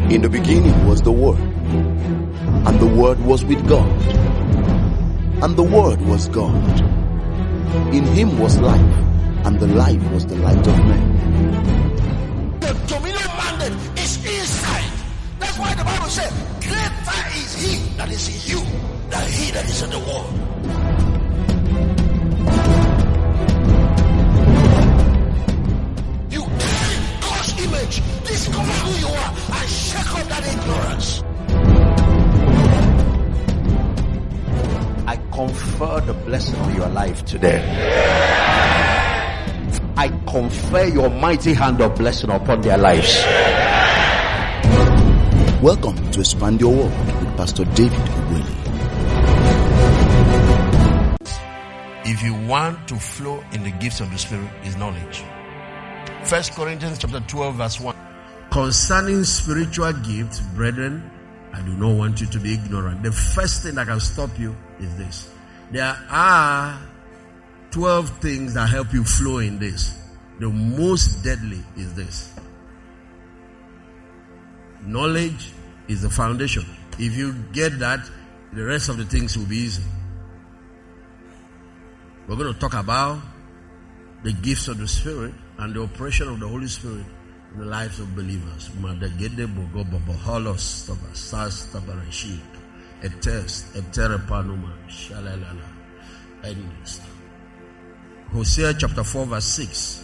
In the beginning was the Word, and the Word was with God, and the Word was God. In him was life, and the life was the light of men. The dominion mandate is inside. That's why the Bible says, greater is he that is in you than he that is in the world. You carry God's image, discover who you are, and shake off that ignorance. I confer the blessing on your life today. I confer your mighty hand of blessing upon their lives. Welcome to Expand Your World with Pastor David Ogweli. If you want to flow in the gifts of the Spirit, is knowledge. 1 Corinthians chapter 12 verse 1. Concerning spiritual gifts, brethren, I do not want you to be ignorant. The first thing that can stop you is this. There are 12 things that help you flow in this. The most deadly is this. Knowledge is the foundation. If you get that, the rest of the things will be easy. We're going to talk about the gifts of the Spirit and the operation of the Holy Spirit in the lives of believers. Hosea chapter 4 verse 6.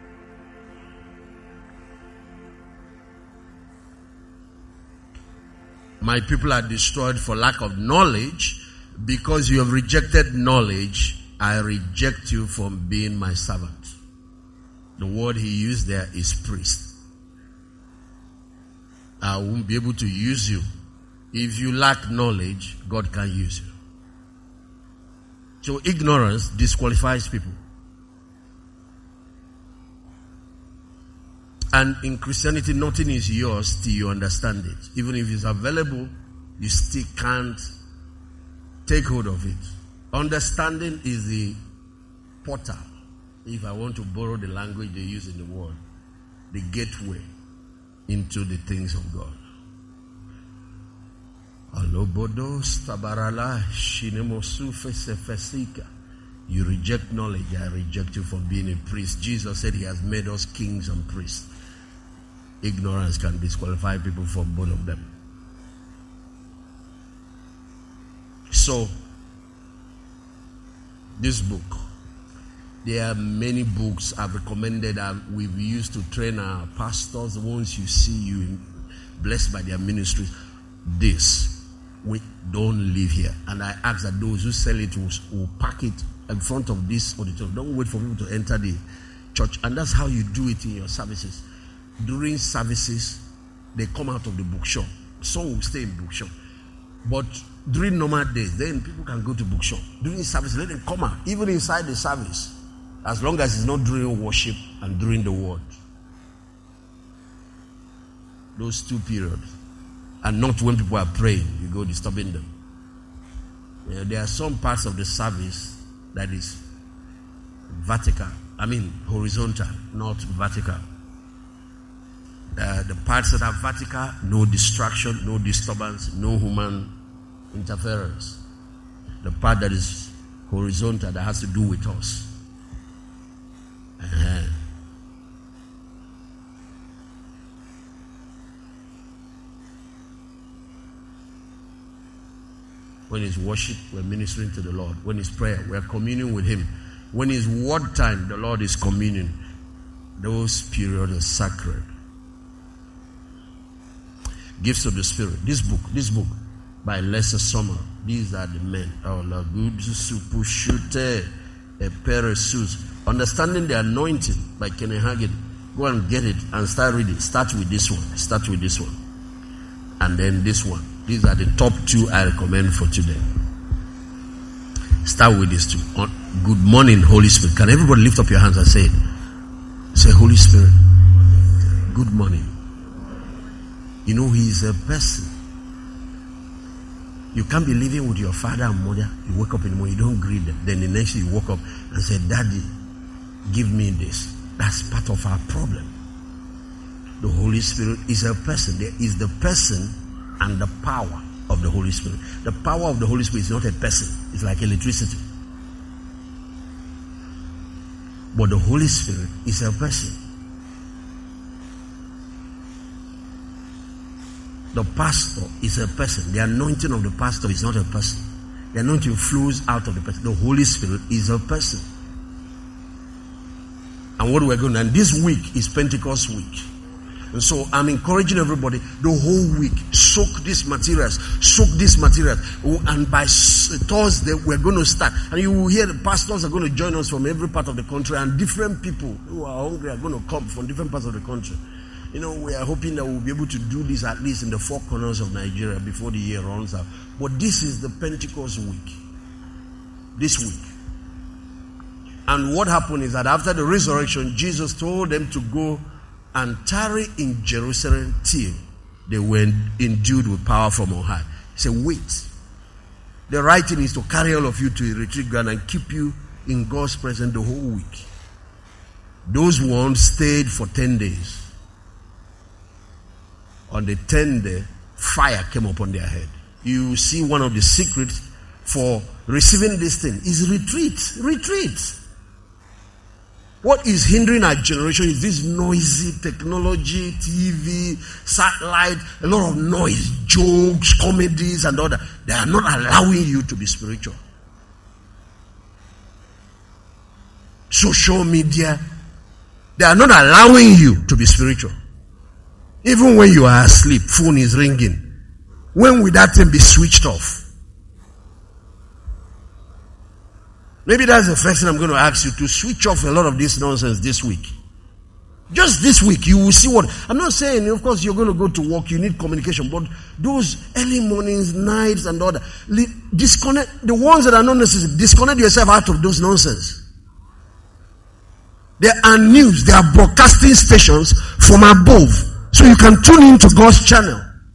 My people are destroyed for lack of knowledge. Because you have rejected knowledge, I reject you from being my servant. The word he used there is priest. I won't be able to use you. If you lack knowledge, God can use you. So ignorance disqualifies people. And in Christianity, nothing is yours till you understand it. Even if it's available, you still can't take hold of it. Understanding is the portal. If I want to borrow the language they use in the world, the gateway into the things of God. You reject knowledge, I reject you from being a priest. Jesus said he has made us kings and priests. Ignorance can disqualify people from both of them. So, this book, there are many books I've recommended that we've used to train our pastors. Once you see you blessed by their ministries, this, we don't live here. And I ask that those who sell it will pack it in front of this auditorium. Don't wait for people to enter the church. And that's how you do it in your services. During services, they come out of the bookshop. Some will stay in bookshop. But during normal days, then people can go to bookshop. During service, let them come out. Even inside the service. As long as it's not during worship and during the word. Those two periods. And not when people are praying, you go disturbing them. There are some parts of the service that is vertical. Horizontal, not vertical. The parts that are vertical, no distraction, no disturbance, no human interference. The part that is horizontal, that has to do with us. When it's worship, we're ministering to the Lord. When it's prayer, we're communing with Him. When it's word time, the Lord is communing. Those periods are sacred. Gifts of the Spirit. This book by Lester Summer. These are the men. Understanding the Anointing by Kenneth Hagin. Go and get it and start reading. Start with this one. And then this one. These are the top 2 I recommend for today. Start with these 2. Good morning, Holy Spirit. Can everybody lift up your hands and say it? Say, Holy Spirit, good morning. You know, He is a person. You can't be living with your father and mother. You wake up in the morning, you don't greet them. Then the next day you woke up and say, Daddy, give me this. That's part of our problem. The Holy Spirit is a person. There is the person and the power of the Holy Spirit. The power of the Holy Spirit is not a person. It's like electricity. But the Holy Spirit is a person. The pastor is a person. The anointing of the pastor is not a person. The anointing flows out of the person. The Holy Spirit is a person. And what we're going to, and this week is Pentecost week. And so I'm encouraging everybody the whole week, soak these materials. And by Thursday, we're going to start. And you will hear the pastors are going to join us from every part of the country, and different people who are hungry are going to come from different parts of the country. You know, we are hoping that we'll be able to do this at least in the 4 corners of Nigeria before the year runs out. But this is the Pentecost week. This week. And what happened is that after the resurrection, Jesus told them to go and tarry in Jerusalem till they were endued with power from on high. He said, wait. The right thing is to carry all of you to a retreat ground and keep you in God's presence the whole week. Those ones stayed for 10 days. On the 10th day, fire came upon their head. You see, one of the secrets for receiving this thing is retreat. Retreat. What is hindering our generation is this noisy technology, TV, satellite, a lot of noise, jokes, comedies and all that. They are not allowing you to be spiritual. Social media, they are not allowing you to be spiritual. Even when you are asleep, phone is ringing. When will that thing be switched off? Maybe that's the first thing I'm going to ask you, to switch off a lot of this nonsense this week. Just this week, you will see what... I'm not saying, of course, you're going to go to work, you need communication, but those early mornings, nights and all that, disconnect, the ones that are not necessary, disconnect yourself out of those nonsense. There are news, there are broadcasting stations from above, so you can tune into God's channel.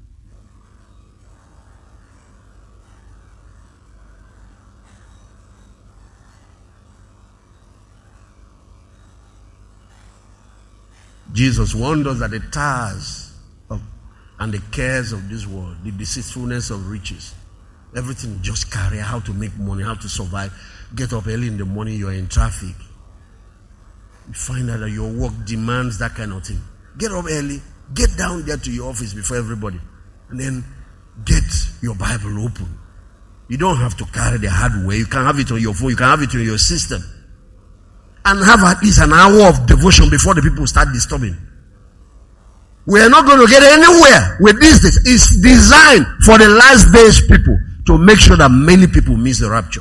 Jesus warned us that the tares and the cares of this world, the deceitfulness of riches, everything just carry, how to make money, how to survive. Get up early in the morning, you are in traffic. You find out that your work demands that kind of thing. Get up early, get down there to your office before everybody, and then get your Bible open. You don't have to carry the hardware. You can have it on your phone, you can have it on your system. And have at least an hour of devotion before the people start disturbing. We are not going to get anywhere with this. It's designed for the last days people to make sure that many people miss the rapture.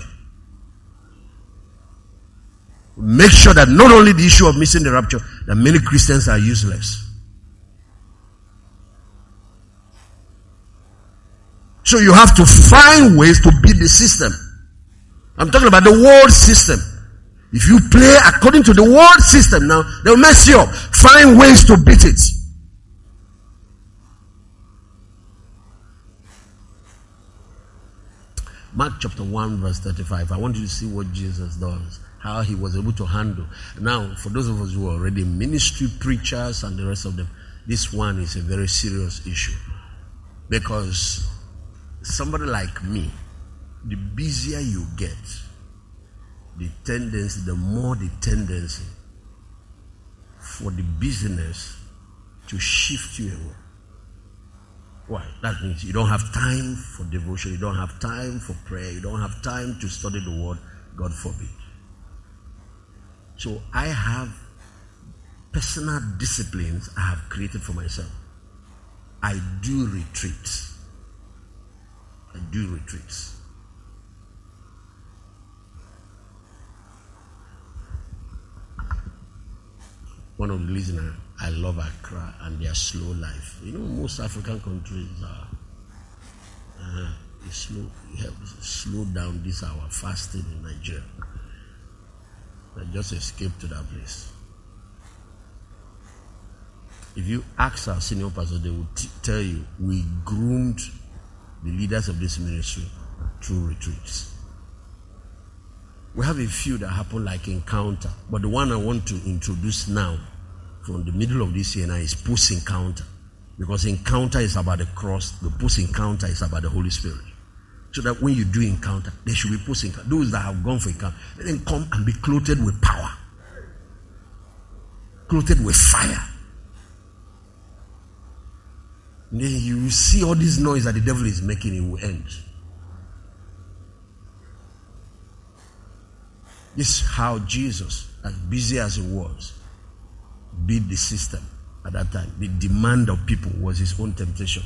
Make sure that not only the issue of missing the rapture, that many Christians are useless. So you have to find ways to beat the system. I'm talking about the world system. If you play according to the world system now, they'll mess you up. Find ways to beat it. Mark chapter 1 verse 35. I want you to see what Jesus does. How he was able to handle. Now, for those of us who are already ministry preachers and the rest of them, this one is a very serious issue. Because somebody like me, the busier you get, the more the tendency for the business to shift you away. Why? That means you don't have time for devotion, you don't have time for prayer, you don't have time to study the word, God forbid. So I have personal disciplines I have created for myself. I do retreats. One of the reasons I love Accra and their slow life. You know, most African countries are slow down this hour fasting in Nigeria. I just escaped to that place. If you ask our senior pastor, they will tell you we groomed the leaders of this ministry through retreats. We have a few that happen like Encounter, but the one I want to introduce now from the middle of this year now is post-encounter. Because encounter is about the cross, the post-encounter is about the Holy Spirit. So that when you do encounter, there should be post-encounter. Those that have gone for encounter, let them come and be clothed with power. Clothed with fire. And then you will see all this noise that the devil is making, it will end. This is how Jesus, as busy as he was, beat the system at that time. The demand of people was his own temptation.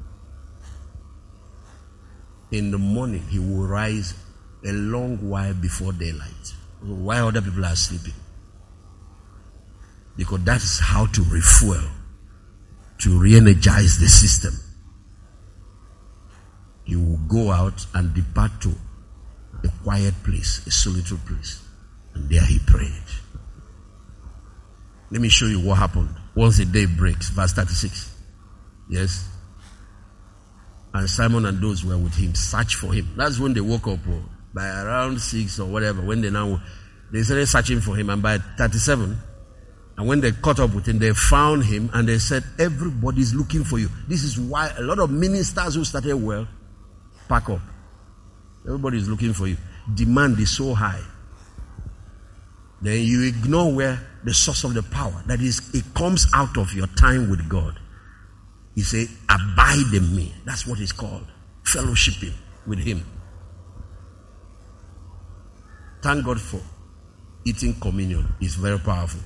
In the morning, he will rise a long while before daylight, while other people are sleeping. Because that is how to refuel, to re-energize the system. He will go out and depart to a quiet place, a solitary place. And there he prayed. Let me show you what happened once the day breaks. Verse 36. Yes. And Simon and those who were with him searched for him. That's when they woke up by around 6 or whatever. When they started searching for him. And by 37, and when they caught up with him, they found him and they said, everybody's looking for you. This is why a lot of ministers who started well, pack up. Everybody is looking for you. Demand is so high. Then you ignore where the source of the power, that is, it comes out of your time with God. He said, abide in me. That's what it's called. Fellowshipping with him. Thank God for eating communion. It's very powerful.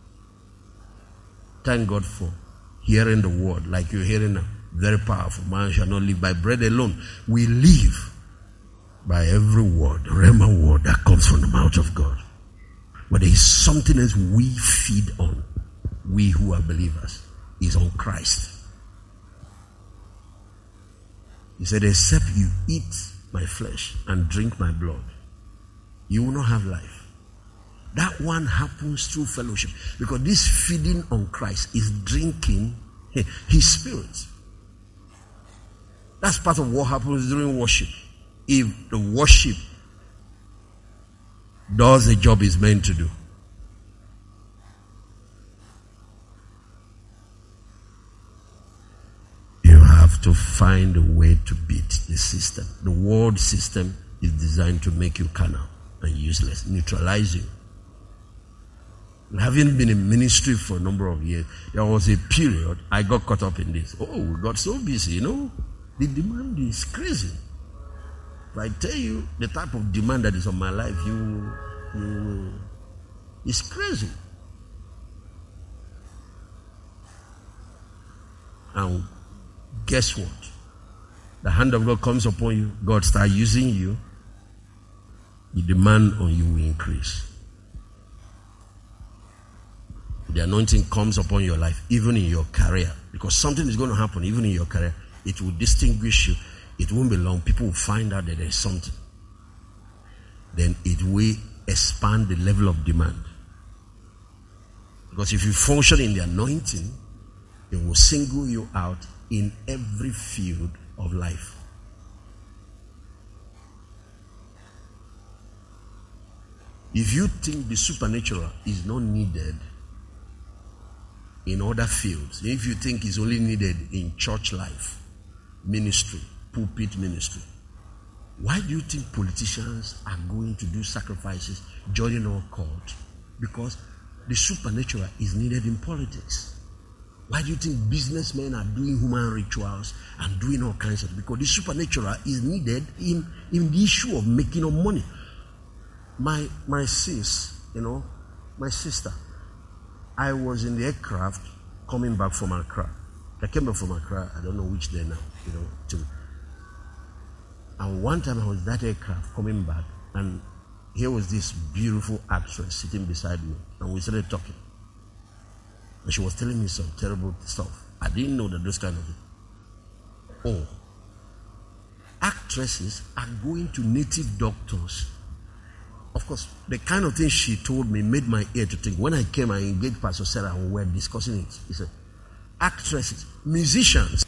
Thank God for hearing the word like you're hearing now. Very powerful. Man shall not live by bread alone. We live by every word, rhema word that comes from the mouth of God. But there is something else we feed on. We who are believers is on Christ. He said, except you eat my flesh and drink my blood, you will not have life. That one happens through fellowship. Because this feeding on Christ is drinking his spirit. That's part of what happens during worship. If the worship does the job it's meant to do. You have to find a way to beat the system. The world system is designed to make you carnal and useless, neutralize you. And having been in ministry for a number of years, there was a period I got caught up in this. Oh, we got so busy, The demand is crazy. If I tell you the type of demand that is on my life, it's crazy. And guess what? The hand of God comes upon you. God starts using you. The demand on you will increase. The anointing comes upon your life, even in your career. Because something is going to happen, even in your career. It will distinguish you. It won't be long. People will find out that there's something. Then it will expand the level of demand. Because if you function in the anointing, it will single you out in every field of life. If you think the supernatural is not needed in other fields, if you think it's only needed in church life, ministry, pulpit ministry, why do you think politicians are going to do sacrifices, joining our court? Because the supernatural is needed in politics. Why do you think businessmen are doing human rituals and doing all kinds of things? Because the supernatural is needed in the issue of making of money. My sis, my sister, I was in the aircraft coming back from Accra. I came back from Accra, I don't know which day now, And one time I was in that aircraft coming back, and here was this beautiful actress sitting beside me, and we started talking. And she was telling me some terrible stuff. I didn't know that those kind of things. Oh, actresses are going to native doctors. Of course, the kind of thing she told me made my ear to think. When I came, I engaged Pastor Sarah and we were discussing it. He said, actresses, musicians,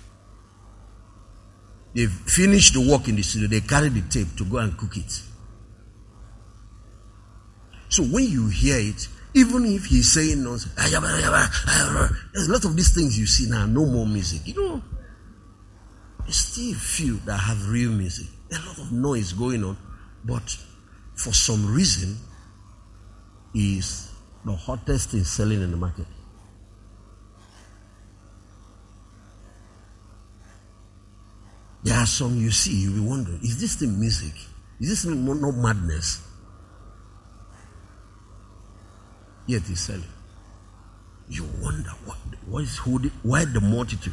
they finish the work in the studio, they carry the tape to go and cook it. So when you hear it, Even if he's saying nonsense, there's a lot of these things you see now, no more music. There's still few that have real music. There's a lot of noise going on, but for some reason, is the hottest thing selling in the market. There are some you see, you'll be wondering, is this thing music? Is this thing not madness? Yet it's selling. You wonder what is holding, why the multitude?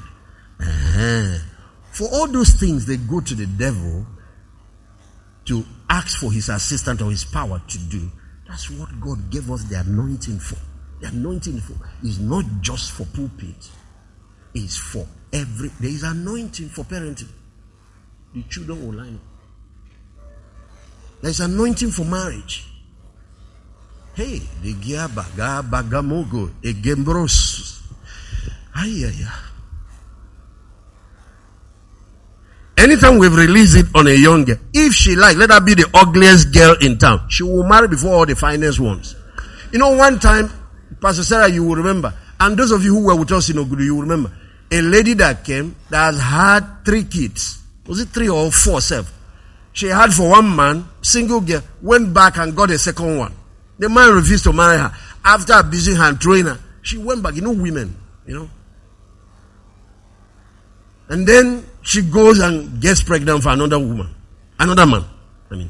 For all those things, they go to the devil to ask for his assistance or his power to do. That's what God gave us the anointing for. The anointing is not just for pulpit. It's for there is anointing for parenting. The children will line up. There's anointing for marriage. Hey, the Giabaga Bagamogo, a Gembros. Anytime we've released it on a young girl, if she like, let her be the ugliest girl in town. She will marry before all the finest ones. One time, Pastor Sarah, you will remember, and those of you who were with us in Ogudu, you will remember, a lady that came that has had 3 kids. Was it 3 or 4, 7? She had for one man, single girl, went back and got a second one. The man refused to marry her. After abusing her and throwing her, she went back. Women, And then she goes and gets pregnant for another man. And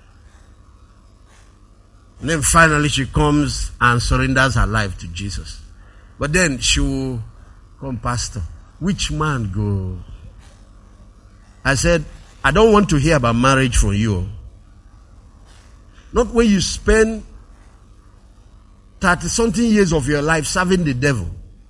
then finally she comes and surrenders her life to Jesus. But then she will come, Pastor, which man go? I said, I don't want to hear about marriage from you. Not when you spend 30-something years of your life serving the devil.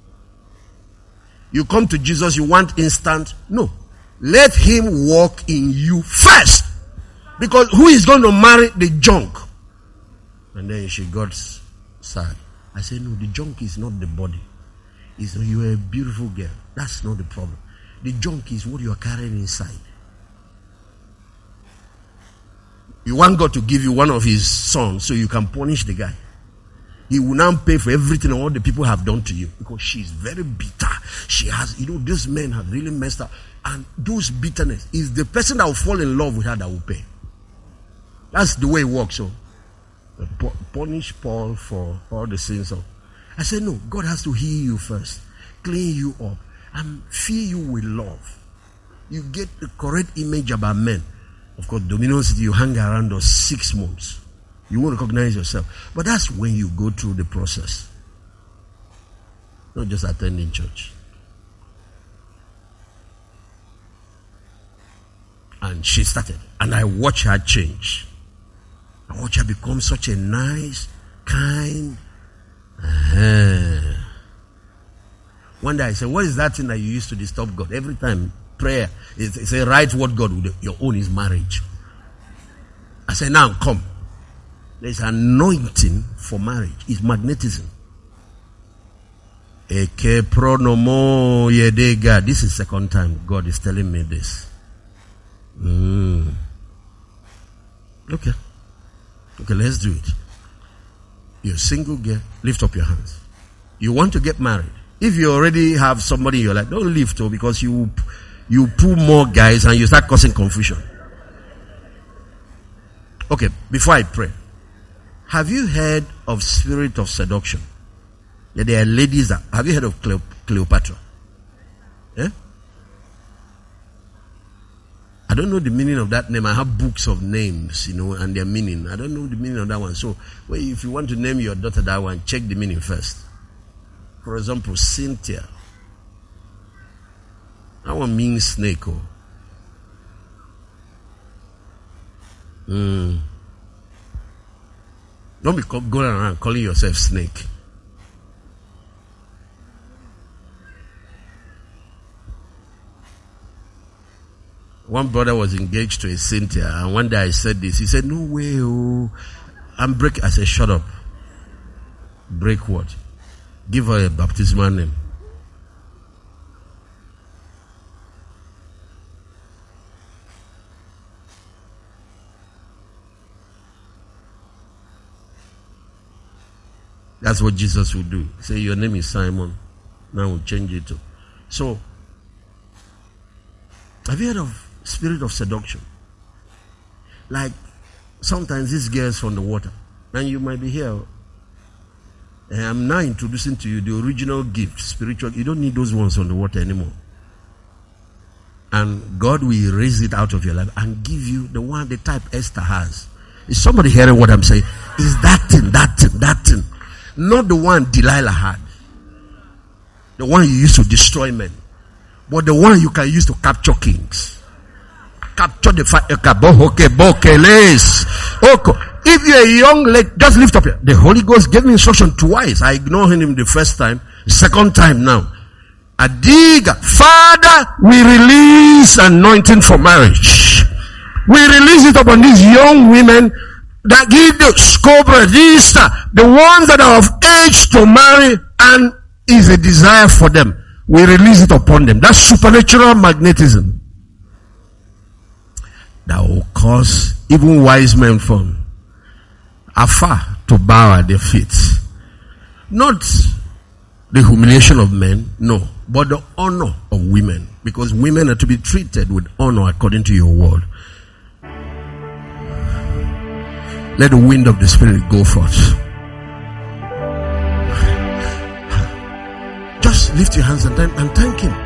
You come to Jesus, you want instant. No. Let him walk in you first. Because who is going to marry the junk? And then she got sad. I said, no, the junk is not the body. You're a beautiful girl. That's not the problem. The junk is what you are carrying inside. You want God to give you one of his sons so you can punish the guy. He will now pay for everything all the people have done to you. Because she's very bitter. She has, those men have really messed up. And those bitterness is the person that will fall in love with her that will pay. That's the way it works. So, punish Paul for all the sins of. I said, no, God has to heal you first. Clean you up. And fill you with love. You get the correct image about men. Of course, Dominion City, you hang around those 6 months. You won't recognize yourself. But that's when you go through the process. Not just attending church. And she started. And I watched her change. I watched her become such a nice, kind. One day I said, what is that thing that you used to disturb God? Every time prayer, it's a right word God would. Your own is marriage. I said, now come. There's anointing for marriage. It's magnetism. Eke pronomo yedega. This is the second time God is telling me this. Okay, let's do it. You're a single girl. Lift up your hands. You want to get married. If you already have somebody in your life, don't lift because you pull more guys and you start causing confusion. Okay, before I pray. Have you heard of spirit of seduction? Yeah, there are ladies that, have you heard of Cleopatra? Yeah? I don't know the meaning of that name. I have books of names, and their meaning. I don't know the meaning of that one. So, if you want to name your daughter that one, check the meaning first. For example, Cynthia. That one means snake. Don't be going around calling yourself snake. One brother was engaged to a Cynthia, and one day I said this. He said, no way, I'm breaking. I said, shut up. Break what? Give her a baptismal name. That's what Jesus will do. Say, your name is Simon. Now we'll change it to. So, have you heard of spirit of seduction? Like, sometimes these girls from the water. And you might be here. And I'm now introducing to you the original gift, spiritual. You don't need those ones on the water anymore. And God will erase it out of your life and give you the one, the type Esther has. Is somebody hearing what I'm saying? Is that thing. Not the one Delilah had. The one you used to destroy men. But the one you can use to capture kings. Capture the fire. If you're a young lady, just lift up your. The Holy Ghost gave me instruction twice. I ignored him the first time. Second time now. Adiga. Father, we release anointing for marriage. We release it upon these young women that give the scope register. The ones that are of age to marry and is a desire for them. We release it upon them. That's supernatural magnetism. That will cause even wise men from afar to bow at their feet. Not the humiliation of men, no, but the honor of women. Because women are to be treated with honor according to your word. Let the wind of the Spirit go forth. Just lift your hands and thank Him.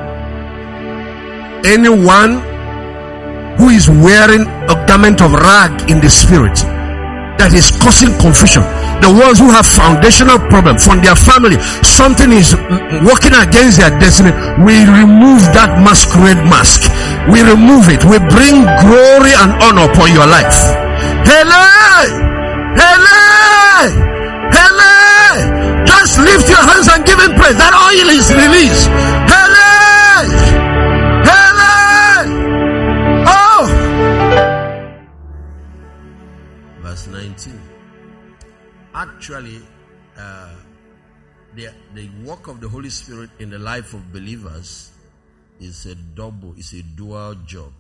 Anyone who is wearing a garment of rag in the Spirit that is causing confusion, the ones who have foundational problems from their family, something is working against their destiny, we remove that masquerade mask. We remove it. We bring glory and honor upon your life. Just lift your hands and give Him praise. That oil is released. Verse 19. Actually, the work of the Holy Spirit in the life of believers is a dual job.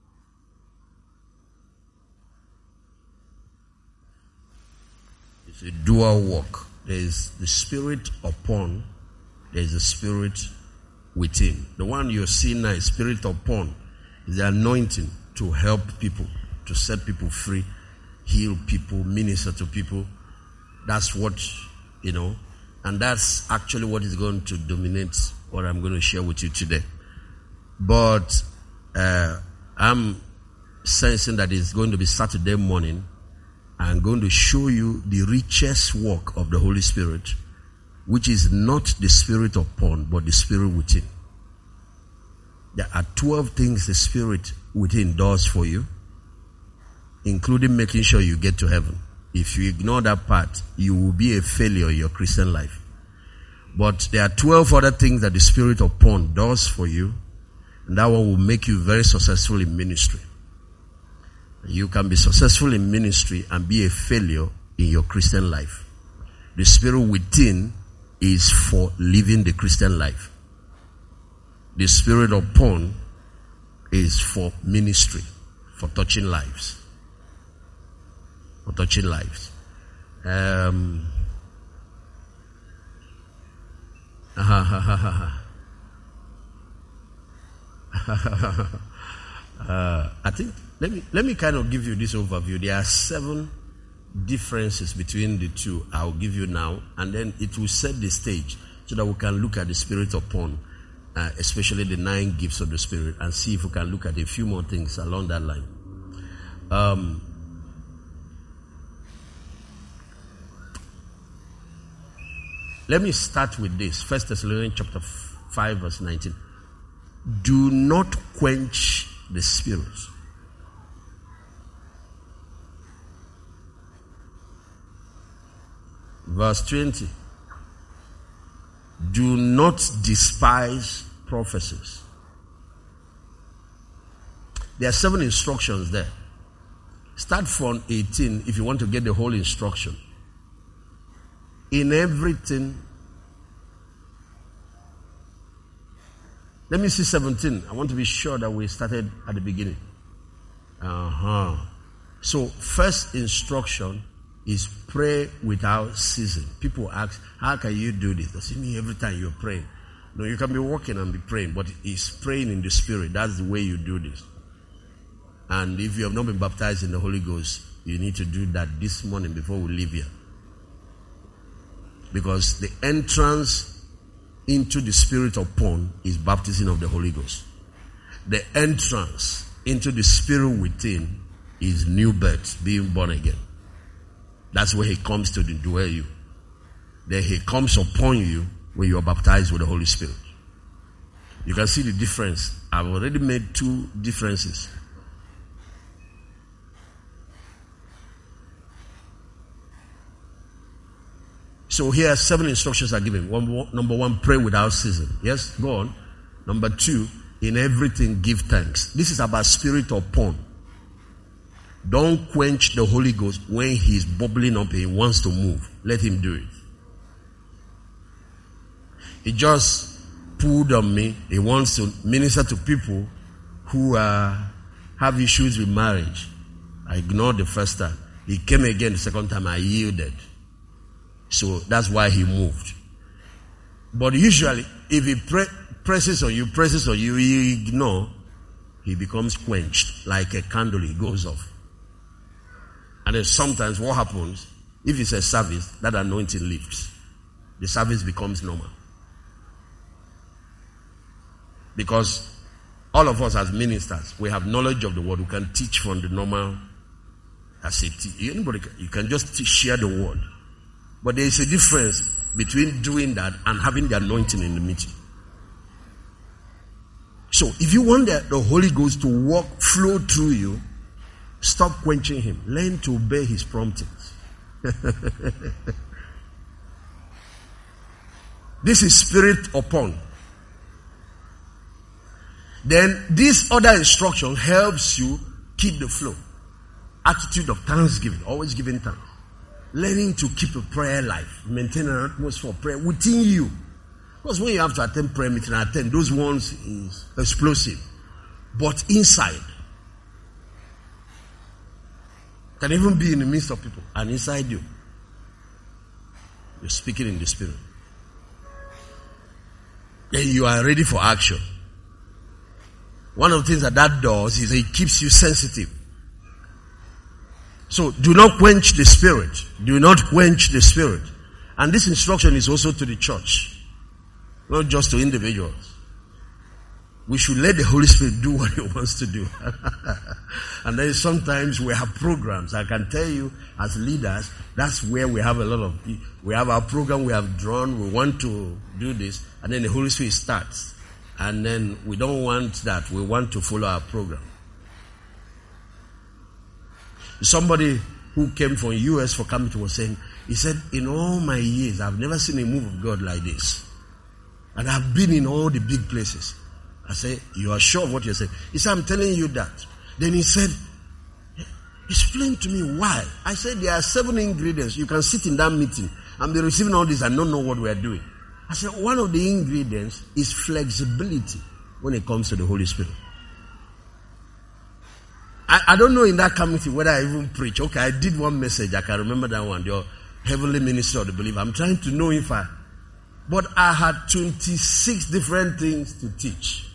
It's a dual work. There is the Spirit upon, there is the Spirit within. The one you're seeing now is Spirit upon, is the anointing to help people, to set people free, heal people, minister to people. That's what, and that's actually what is going to dominate what I'm going to share with you today. But I'm sensing that it's going to be Saturday morning. I'm going to show you the richest work of the Holy Spirit, which is not the Spirit upon, but the Spirit within. There are 12 things the Spirit within does for you, including making sure you get to heaven. If you ignore that part, you will be a failure in your Christian life. But there are 12 other things that the Spirit upon does for you, and that one will make you very successful in ministry. You can be successful in ministry and be a failure in your Christian life. The Spirit within is for living the Christian life. The Spirit upon is for ministry, for touching lives. For touching lives. I think let me kind of give you this overview. There are 7 differences between the two. I'll give you now, and then it will set the stage so that we can look at the Spirit upon, especially the 9 gifts of the Spirit, and see if we can look at a few more things along that line. Let me start with this. 1 Thessalonians chapter 5 verse 19. Do not quench the Spirit. Verse 20. Do not despise prophecies. There are 7 instructions there. Start from 18 if you want to get the whole instruction. In everything. Let me see 17. I want to be sure that we started at the beginning. So, first instruction is pray without ceasing. People ask, how can you do this? I say, every time you're praying. No, you can be walking and be praying, but it's praying in the Spirit. That's the way you do this. And if you have not been baptized in the Holy Ghost, you need to do that this morning before we leave here. Because the entrance into the spirit upon is baptism of the Holy Ghost. The entrance into the spirit within is new birth, being born again. That's where he comes to dwell you. Then he comes upon you when you are baptized with the Holy Spirit. You can see the difference. I've already made two differences. So here 7 instructions are given. Number 1, pray without ceasing. Yes, go on. Number 2, in everything give thanks. This is about spirit upon. Don't quench the Holy Ghost when he's bubbling up and he wants to move. Let him do it. He just pulled on me. He wants to minister to people who have issues with marriage. I ignored the first time. He came again the second time. I yielded. So that's why he moved. But usually, if he presses on you, you ignore, he becomes quenched. Like a candle, it goes off. And then sometimes what happens, if it's a service, that anointing lifts. The service becomes normal. Because all of us as ministers, we have knowledge of the word. We can teach from the normal. Anybody, you can just share the word. But there is a difference between doing that and having the anointing in the meeting. So if you want the Holy Ghost to flow through you, stop quenching him. Learn to obey his promptings. This is spirit upon. Then this other instruction helps you keep the flow. Attitude of thanksgiving, always giving thanks. Learning to keep a prayer life, maintain an atmosphere of prayer within you. Because when you have to attend prayer meeting, those ones is explosive. But inside, can even be in the midst of people and inside you, you're speaking in the spirit. Then you are ready for action. One of the things that does is it keeps you sensitive. So do not quench the spirit. Do not quench the spirit. And this instruction is also to the church, not just to individuals. We should let the Holy Spirit do what he wants to do. And then sometimes we have programs. I can tell you as leaders, that's where we have a lot of, we have our program we have drawn, we want to do this, and then the Holy Spirit starts. And then we don't want that. We want to follow our program. Somebody who came from US for coming was saying, he said, in all my years, I've never seen a move of God like this. And I've been in all the big places. I said, you are sure of what you're saying? He said, I'm telling you that. Then he said, explain to me why. I said, there are 7 ingredients. You can sit in that meeting and be receiving all this and not know what we are doing. I said, one of the ingredients is flexibility when it comes to the Holy Spirit. I don't know in that committee whether I even preach. Okay, I did one message. I can remember that one. The Heavenly Ministry of the Believer. I'm trying to know if but I had 26 different things to teach.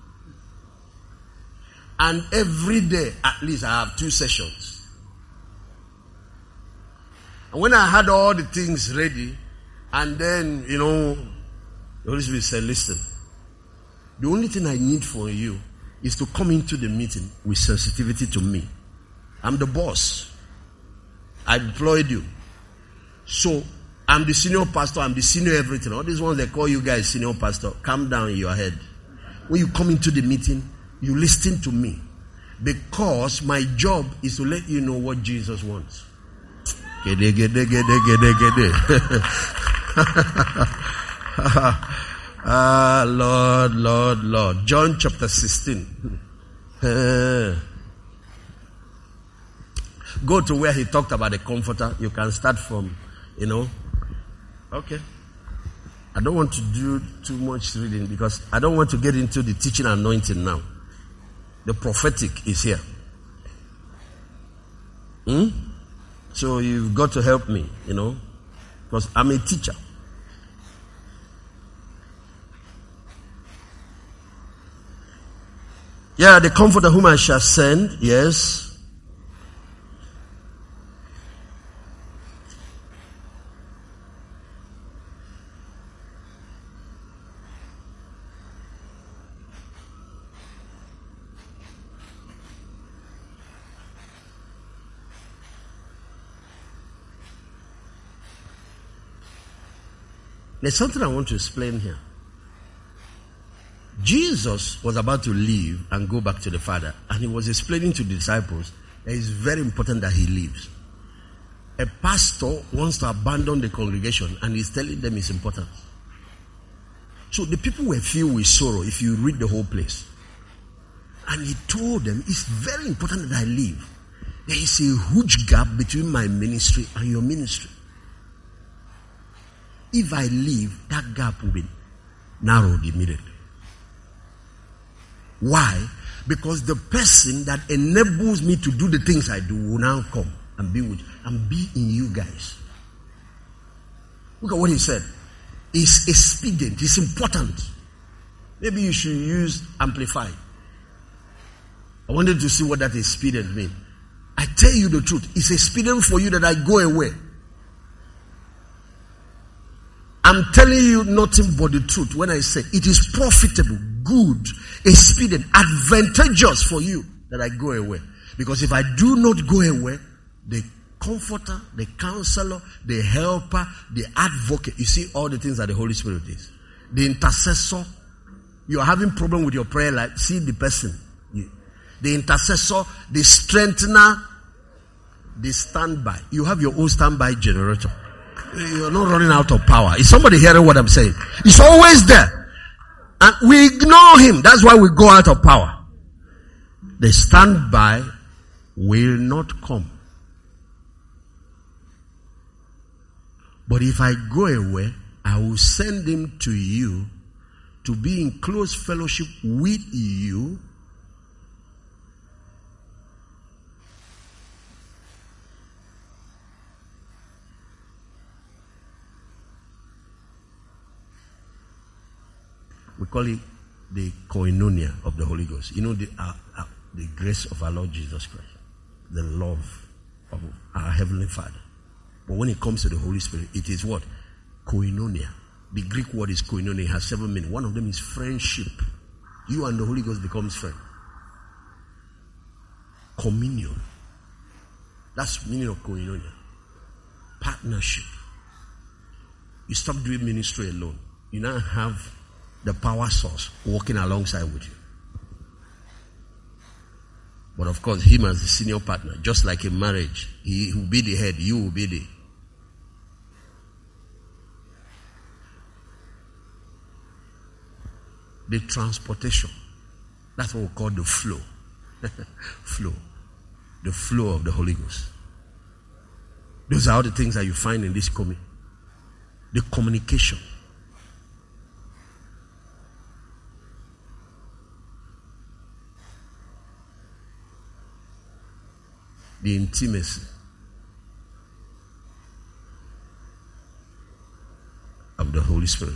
And every day, at least, I have 2 sessions. And when I had all the things ready, and then, the Holy Spirit said, listen, the only thing I need for you is to come into the meeting with sensitivity to me. I'm the boss. I deployed you. So, I'm the senior pastor, I'm the senior everything. All these ones, they call you guys senior pastor. Calm down in your head. When you come into the meeting, you listen to me. Because my job is to let you know what Jesus wants. Lord. John chapter 16. Go to where he talked about the comforter. You can start from, Okay. I don't want to do too much reading because I don't want to get into the teaching anointing now. The prophetic is here. So you've got to help me, because I'm a teacher. Yeah, the Comforter whom I shall send, yes. There's something I want to explain here. Jesus was about to leave and go back to the Father, and he was explaining to the disciples that it's very important that he leaves. A pastor wants to abandon the congregation, and he's telling them it's important. So the people were filled with sorrow if you read the whole place. And he told them, it's very important that I leave. There is a huge gap between my ministry and your ministry. If I leave, that gap will be narrowed immediately. Why? Because the person that enables me to do the things I do will now come and be with you and be in you guys. Look at what he said. It's expedient. It's important. Maybe you should use amplify. I wanted to see what that expedient means. I tell you the truth. It's expedient for you that I go away. I'm telling you nothing but the truth when I say it is profitable, good, expedient, advantageous for you that I go away. Because if I do not go away, the Comforter, the Counselor, the Helper, the Advocate, you see all the things that the Holy Spirit is. The Intercessor, you're having problem with your prayer life, see the person. The Intercessor, the Strengthener, the Standby. You have your own standby generator. You're not running out of power. Is somebody hearing what I'm saying? It's always there. And we ignore him. That's why we go out of power. The standby will not come. But if I go away, I will send him to you to be in close fellowship with you. We call it the koinonia of the Holy Ghost. You know, the grace of our Lord Jesus Christ. The love of our Heavenly Father. But when it comes to the Holy Spirit, it is what? Koinonia. The Greek word is koinonia. It has 7 meanings. One of them is friendship. You and the Holy Ghost becomes friend. Communion. That's the meaning of koinonia. Partnership. You stop doing ministry alone. You now have the power source walking alongside with you. But of course, him as the senior partner, just like in marriage, he will be the head, you will be the transportation. That's what we call the flow. Flow. The flow of the Holy Ghost. Those are all the things that you find in this coming. The communication. The intimacy of the Holy Spirit.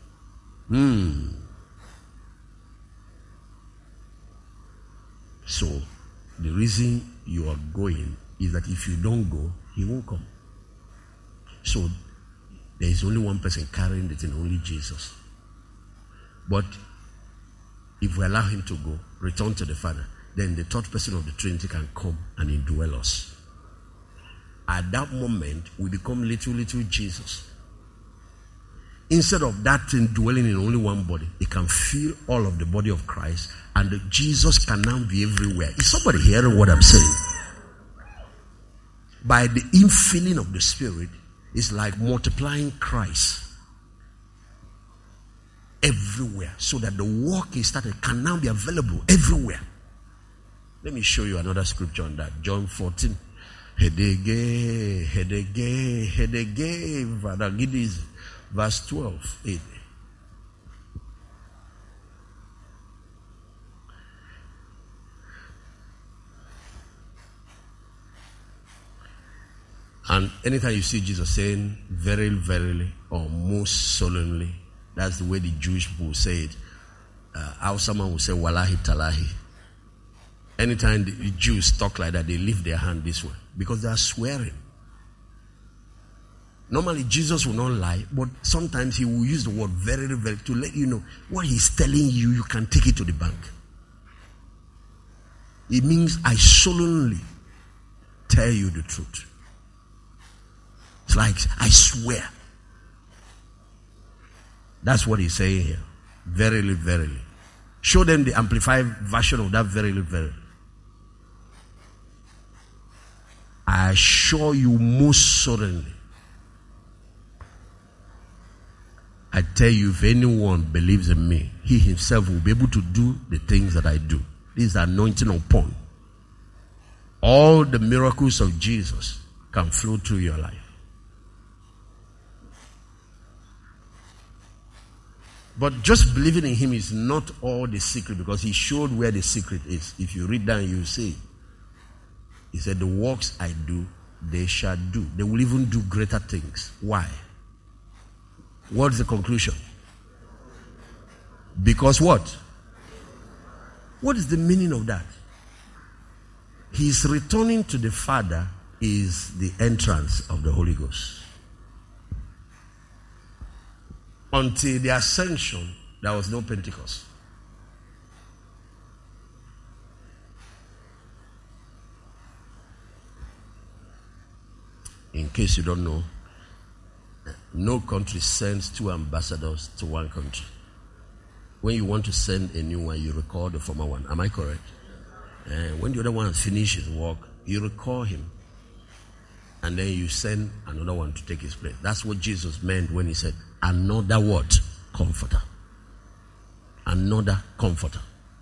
So, the reason you are going is that if you don't go, he won't come. So, there is only one person carrying the thing, only Jesus. But if we allow him to go, return to the Father, then the third person of the Trinity can come and indwell us. At that moment, we become little Jesus. Instead of that thing dwelling in only one body, it can fill all of the body of Christ, and Jesus can now be everywhere. Is somebody hearing what I'm saying? By the infilling of the Spirit, it's like multiplying Christ everywhere, so that the work he started can now be available everywhere. Let me show you another scripture on that. John 14. Hedege, Vadagidis, verse 12. 8. And anytime you see Jesus saying verily, verily, or most solemnly, that's the way the Jewish people say it. How someone will say wallahi talahi. Anytime the Jews talk like that, they lift their hand this way because they are swearing. Normally Jesus will not lie, but sometimes he will use the word very, very to let you know what he's telling you, you can take it to the bank. It means I solemnly tell you the truth. It's like I swear. That's what he's saying here. Verily, verily. Show them the amplified version of that verily, verily. I assure you most certainly. I tell you, if anyone believes in me, he himself will be able to do the things that I do. This is the anointing upon. All the miracles of Jesus can flow through your life. But just believing in him is not all the secret, because he showed where the secret is. If you read down, you see. He said, the works I do, they shall do. They will even do greater things. Why? What's the conclusion? Because what? What is the meaning of that? His returning to the Father is the entrance of the Holy Ghost. Until the ascension, there was no Pentecost. In case you don't know, no country sends 2 ambassadors to one country. When you want to send a new one, you recall the former one. Am I correct? When the other one finishes his work, you recall him. And then you send another one to take his place. That's what Jesus meant when he said, another what? Comforter. Another comforter.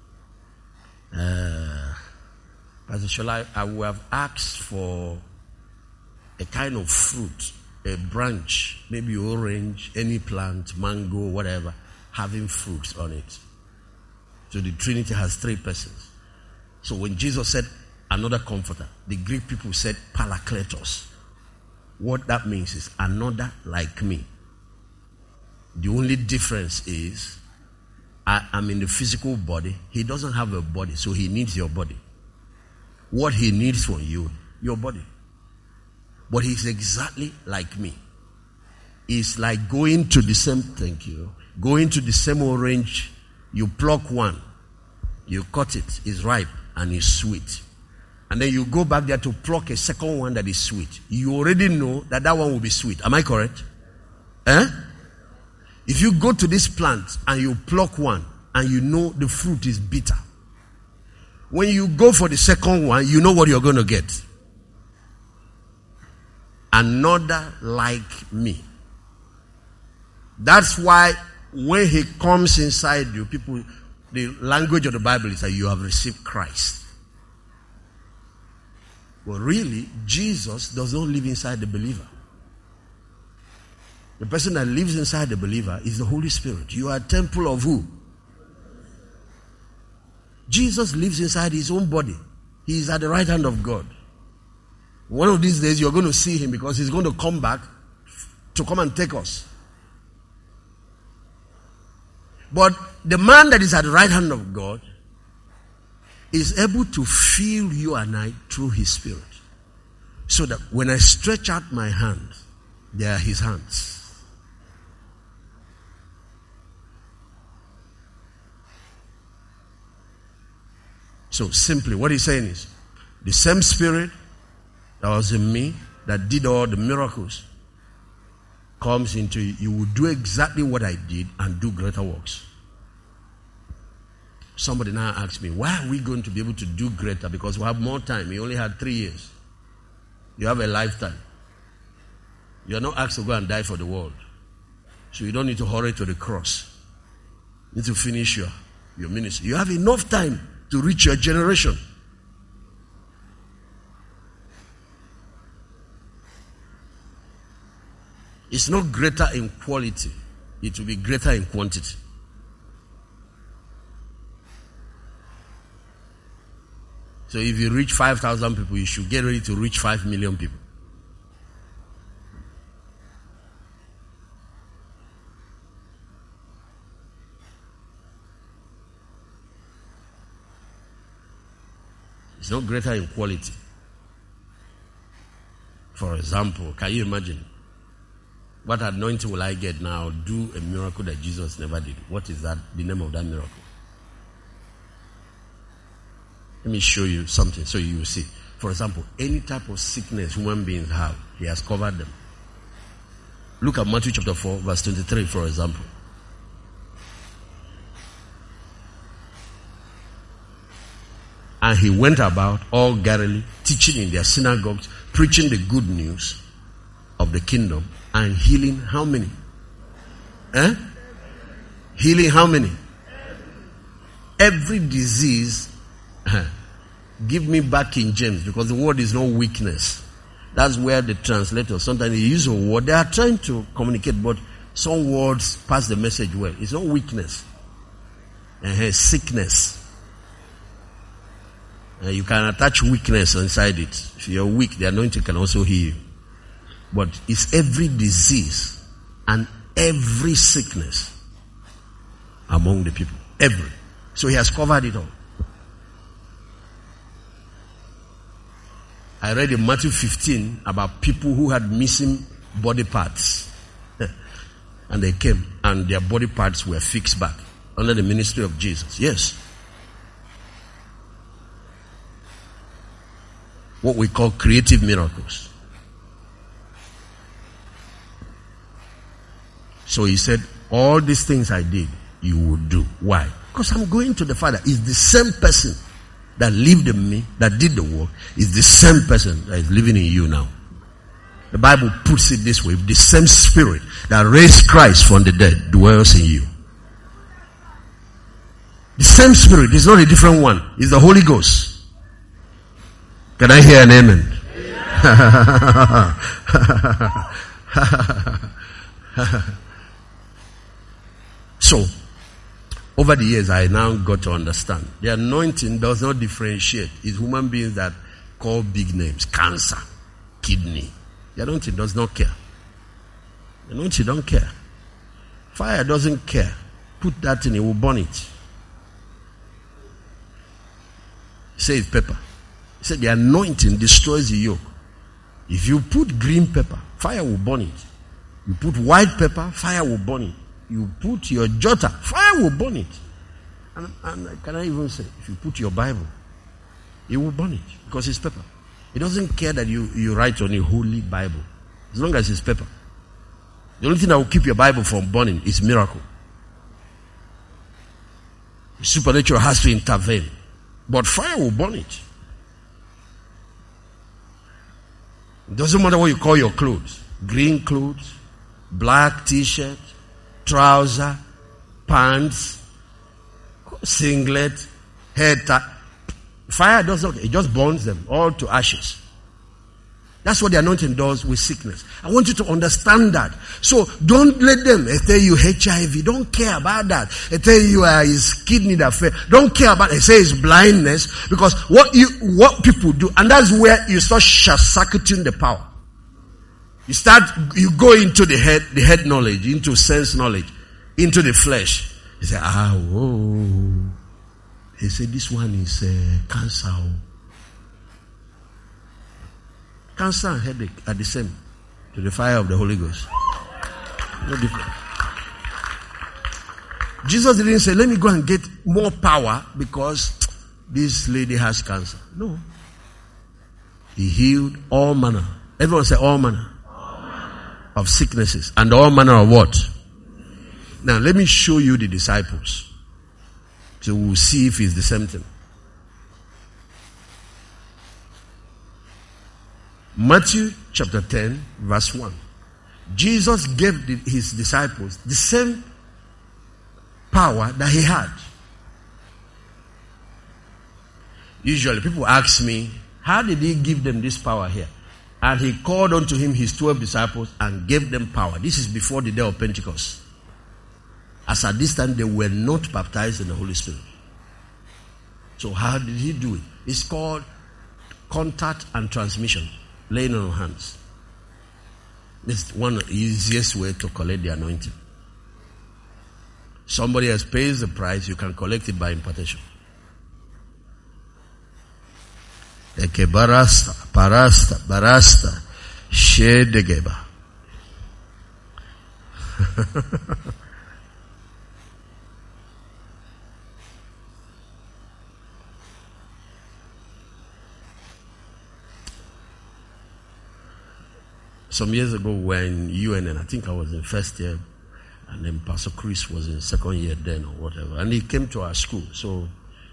Pastor Shola, I would have asked for a kind of fruit, a branch, maybe orange, any plant, mango, whatever, having fruits on it. So the Trinity has 3 persons. So when Jesus said another comforter, the Greek people said parakletos. What that means is another like me. The only difference is I'm in the physical body. He doesn't have a body, so he needs your body. What he needs from you, your body. But he's exactly like me. It's like going to the same, going to the same orange. You pluck one, you cut it, it's ripe and it's sweet. And then you go back there to pluck a second one that is sweet. You already know that that one will be sweet. Am I correct? If you go to this plant and you pluck one and you know the fruit is bitter, when you go for the second one, you know what you're going to get. Another like me. That's why when he comes inside you, people, the language of the Bible is that you have received Christ. But really, Jesus does not live inside the believer. The person that lives inside the believer is the Holy Spirit. You are a temple of who? Jesus lives inside his own body. He is at the right hand of God. One of these days you're going to see him because he's going to come back to come and take us. But the man that is at the right hand of God is able to feel you and I through his Spirit. So that when I stretch out my hand, they are his hands. So simply what he's saying is, the same Spirit that was in me, that did all the miracles, comes into you. You will do exactly what I did and do greater works. Somebody now asks me, why are we going to be able to do greater? Because we have more time. We only had 3 years. You have a lifetime. You are not asked to go and die for the world. So you don't need to hurry to the cross. You need to finish your ministry. You have enough time to reach your generation. It's not greater in quality. It will be greater in quantity. So if you reach 5,000 people, you should get ready to reach 5 million people. It's not greater in quality. For example, can you imagine? What anointing will I get now? Do a miracle that Jesus never did. What is that? The name of that miracle. Let me show you something so you will see. For example, any type of sickness human beings have, he has covered them. Look at Matthew chapter 4, verse 23, for example. And he went about all Galilee, teaching in their synagogues, preaching the good news of the kingdom, and healing how many? Healing how many? Every disease. Give me back King James, because the word is not weakness. That's where the translators, sometimes they use a word. They are trying to communicate, but some words pass the message well. It's not weakness. Sickness. You can attach weakness inside it. If you're weak, the anointing can also heal you. But it's every disease and every sickness among the people. Every. So he has covered it all. I read in Matthew 15 about people who had missing body parts. And they came and their body parts were fixed back under the ministry of Jesus. Yes. What we call creative miracles. So he said, all these things I did, you will do. Why? Because I'm going to the Father. It's the same person that lived in me, that did the work, is the same person that is living in you now. The Bible puts it this way: the same spirit that raised Christ from the dead dwells in you. The same spirit is not a different one. It's the Holy Ghost. Can I hear an amen? So, over the years, I now got to understand. The anointing does not differentiate. It's human beings that call big names. Cancer, kidney. The anointing does not care. The anointing don't care. Fire doesn't care. Put that in, it will burn it. Say it's pepper. He said the anointing destroys the yoke. If you put green pepper, fire will burn it. You put white pepper, fire will burn it. You put your jota, fire will burn it. And can I even say, if you put your Bible, it will burn it because it's pepper. It doesn't care that you write on a holy Bible, as long as it's pepper. The only thing that will keep your Bible from burning is miracle. Supernatural has to intervene, but fire will burn it. It doesn't matter what you call your clothes: green clothes, black t-shirt, trouser, pants, singlet, hair tie. Fire does not, it just burns them all to ashes. That's what the anointing does with sickness. I want you to understand that. So don't let them tell you HIV. Don't care about that. They tell you his kidney that failed. Don't care about it. They say it's blindness. Because what people do, and that's where you start short-circuiting the power. You go into the head knowledge, into sense knowledge, into the flesh. You say, whoa. They say this one is cancer. Cancer and headache are the same to the fire of the Holy Ghost. No different. Jesus didn't say, let me go and get more power because this lady has cancer. No. He healed all manner. Everyone say all manner of sicknesses and all manner of what? Now let me show you the disciples. So we'll see if it's the same thing. Matthew chapter 10 verse 1. Jesus gave his disciples the same power that he had. Usually people ask me, how did he give them this power here? And he called unto him his 12 disciples and gave them power. This is before the day of Pentecost. As at this time, they were not baptized in the Holy Spirit. So how did he do it? It's called contact and transmission. Laying on hands. It's one of the easiest way to collect the anointing. Somebody else pays the price, you can collect it by impartation. Eke barasta, parasta, barasta, shedegeba. Some years ago when UNN, I think I was in first year, and then Pastor Chris was in second year then or whatever, and he came to our school. So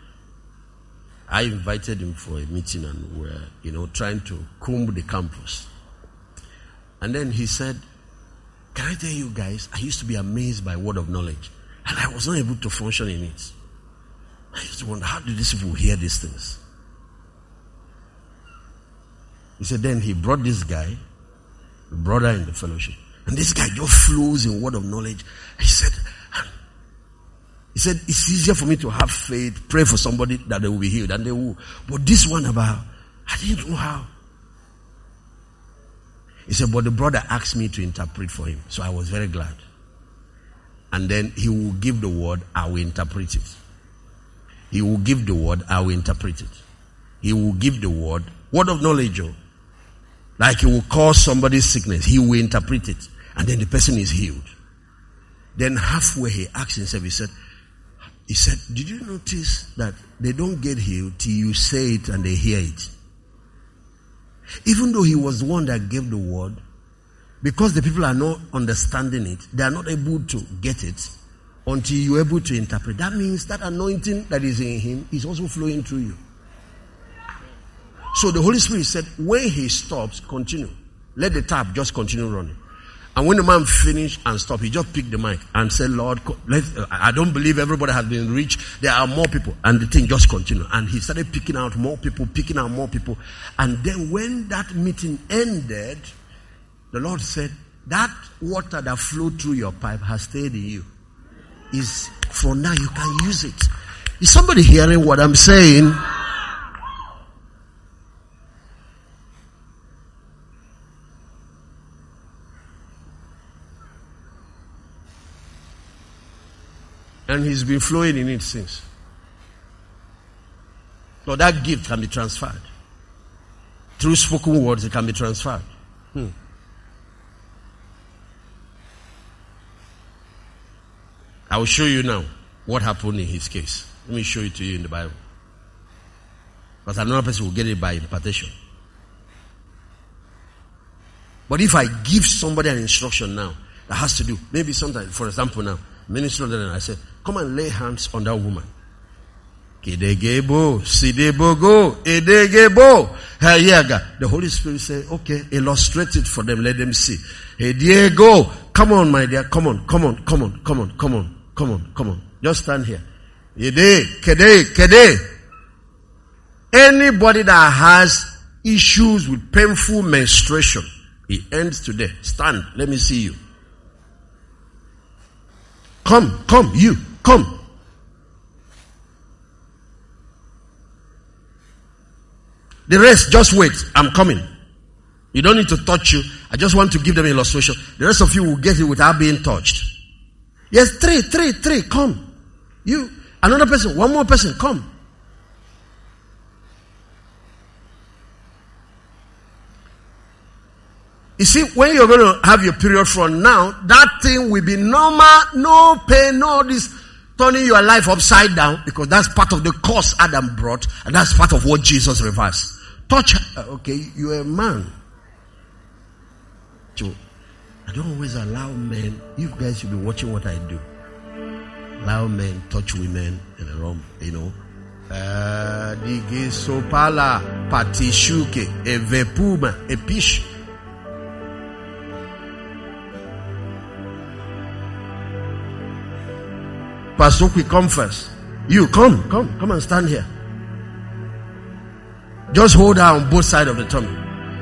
I invited him for a meeting, and we're, trying to comb the campus. And then he said, "Can I tell you guys, I used to be amazed by word of knowledge, and I was not able to function in it. I used to wonder, how do these people hear these things?" He said, then he brought this guy, a brother in the fellowship, and this guy just flows in word of knowledge. He said, it's easier for me to have faith, pray for somebody that they will be healed, and they will. But this one I didn't know how. He said, but the brother asked me to interpret for him, so I was very glad. And then he will give the word, I will interpret it. He will give the word, I will interpret it. He will give the word of knowledge, like he will cause somebody's sickness, he will interpret it, and then the person is healed. Then halfway he asked himself, he said, did you notice that they don't get healed till you say it and they hear it? Even though he was the one that gave the word, because the people are not understanding it, they are not able to get it until you're able to interpret. That means that anointing that is in him is also flowing through you. So the Holy Spirit said, when he stops, continue. Let the tap just continue running. And when the man finished and stopped, he just picked the mic and said, Lord, I don't believe everybody has been reached. There are more people. And the thing just continued. And he started picking out more people. And then when that meeting ended, the Lord said, that water that flowed through your pipe has stayed in you. Is for now, you can use it. Is somebody hearing what I'm saying? And he's been flowing in it since. So that gift can be transferred. Through spoken words, it can be transferred. I will show you now what happened in his case. Let me show it to you in the Bible. Because another person will get it by impartation. But if I give somebody an instruction now that has to do, maybe sometimes, for example now, minister, then I said, come and lay hands on that woman. Kidegebo, sidebogo, edegebo, hayaga. The Holy Spirit said, okay, illustrate it for them, let them see. Hey Diego, come on my dear, come on. Just stand here. Kede. Anybody that has issues with painful menstruation, it ends today. Stand, let me see you. Come. The rest, just wait. I'm coming. You don't need to touch you. I just want to give them an illustration. The rest of you will get it without being touched. Yes, three. Come. You. Another person. One more person. Come. You see, when you're going to have your period from now, that thing will be normal, no pain, no this, turning your life upside down, because that's part of the curse Adam brought, and that's part of what Jesus reversed. Touch her. Okay, you're a man. So, I don't always allow men, you guys should be watching what I do. Allow men touch women in the room, Dige sopala, patishuke, evepuma, epish. Pastor, we come first. You come and stand here. Just hold her on both sides of the tummy.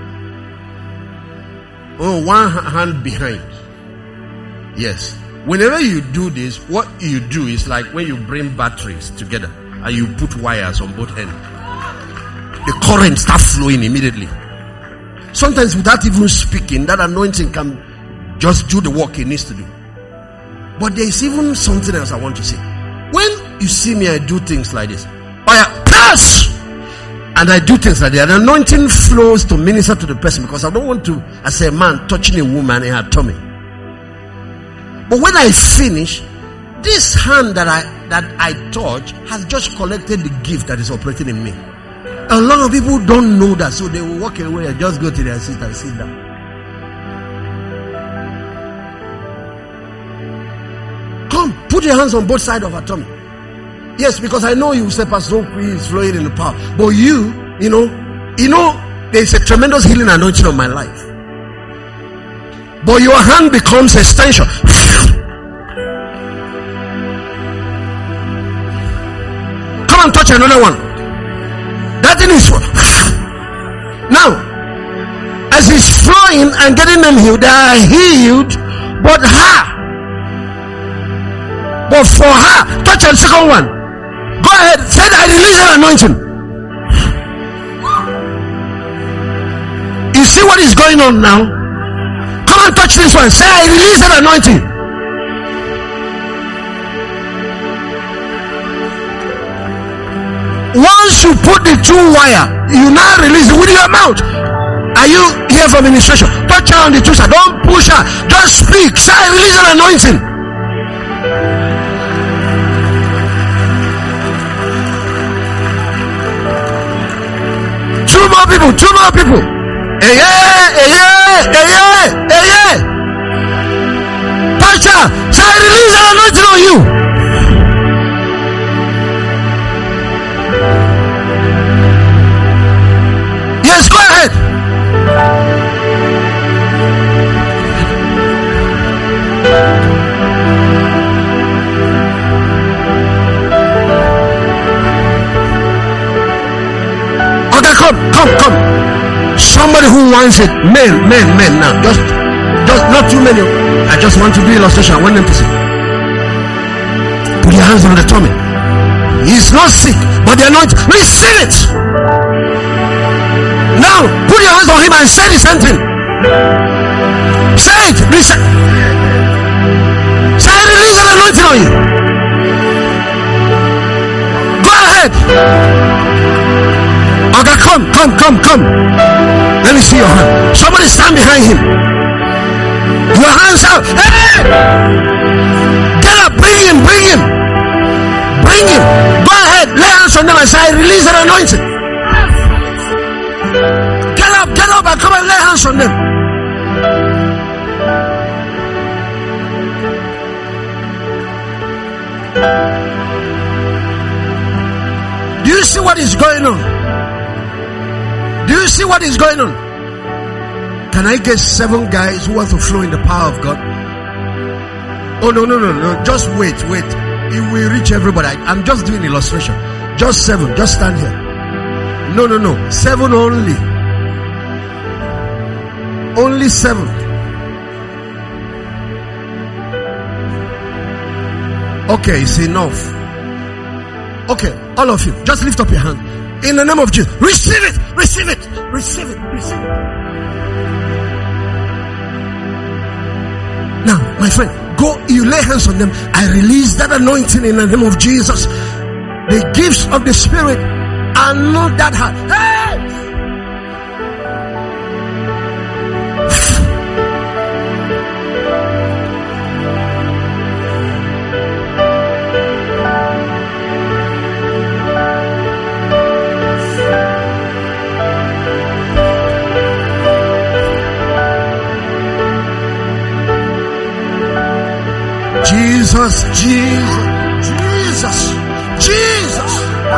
Oh, one hand behind. Yes. Whenever you do this, what you do is like when you bring batteries together and you put wires on both ends. The current starts flowing immediately. Sometimes without even speaking, that anointing can just do the work it needs to do. But there is even something else I want to say. When you see me, I do things like this. Fire, pass! and I do things like that, the anointing flows to minister to the person, because I don't want to, as a man, touching a woman in her tummy. But when I finish, this hand that I touch has just collected the gift that is operating in me. A lot of people don't know that, so they will walk away and just go to their seat and sit down. Come, put your hands on both sides of her tummy. Yes, because I know you say Pastor Okwi is flowing in the power, but you know, there's a tremendous healing anointing on my life. But your hand becomes extension. Come and touch another one. That thing is now, as it's flowing and getting them healed, they are healed. But for her, touch the second one. Go ahead, say I release an anointing. You see what is going on now? Come and touch this one. Say I release an anointing. Once you put the two wire, you now release it with your mouth. Are you here for ministration? Touch her on the two side. Don't push her. Just speak. Say I release an anointing. Two more people. Touch her. Say I release an anointing on you. Yes, go ahead. Okay, come. Somebody who wants it, men now. Just not too many. I just want to do illustration. I want them to see. Put your hands on the tummy. He's not sick, but the anointing. Receive it. Now, put your hands on him and say the same thing. Say it. Say, I release an anointing on you. Go ahead. Okay, come. Let me see your hand. Somebody stand behind him. Your hands out. Hey! Get up. Bring him. Go ahead. Lay hands on them and say, I release an anointing. Get up and come and lay hands on them. Do you see what is going on? Can I get 7 guys who want to flow in the power of God? Oh, no. Just wait. It will reach everybody. I'm just doing illustration. Just 7. Just stand here. No. 7 only. Only 7. Okay, it's enough. Okay, all of you, just lift up your hand. In the name of Jesus, receive it. Now, my friend, go, you lay hands on them. I release that anointing in the name of Jesus. The gifts of the Spirit are not that hard. Hey! Jesus.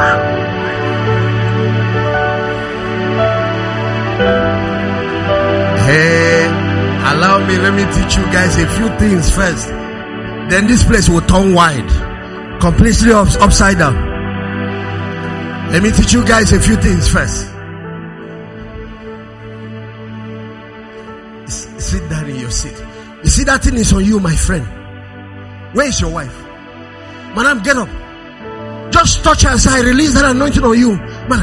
Hey, allow me, let me teach you guys a few things first. Then this place will turn wide, completely upside down. Let me teach you guys a few things first. Sit down in your seat. You see that thing is on you, my friend. Where is your wife? Madam, get up. Just touch her and say, I release that anointing on you. Madam.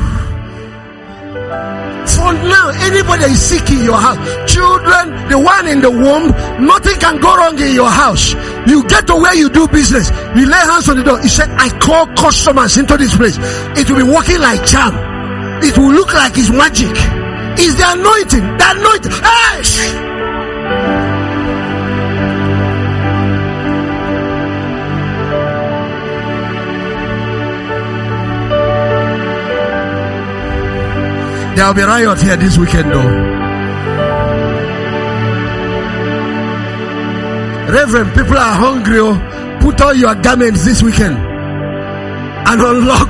For now, anybody that is sick in your house, children, the one in the womb, nothing can go wrong in your house. You get to where you do business. You lay hands on the door. You said, I call customers into this place. It will be working like charm. it will look like it's magic. It's the anointing. The anointing. Hey! There will be a riot here this weekend though. Reverend, people are hungry. Oh. Put on your garments this weekend and unlock.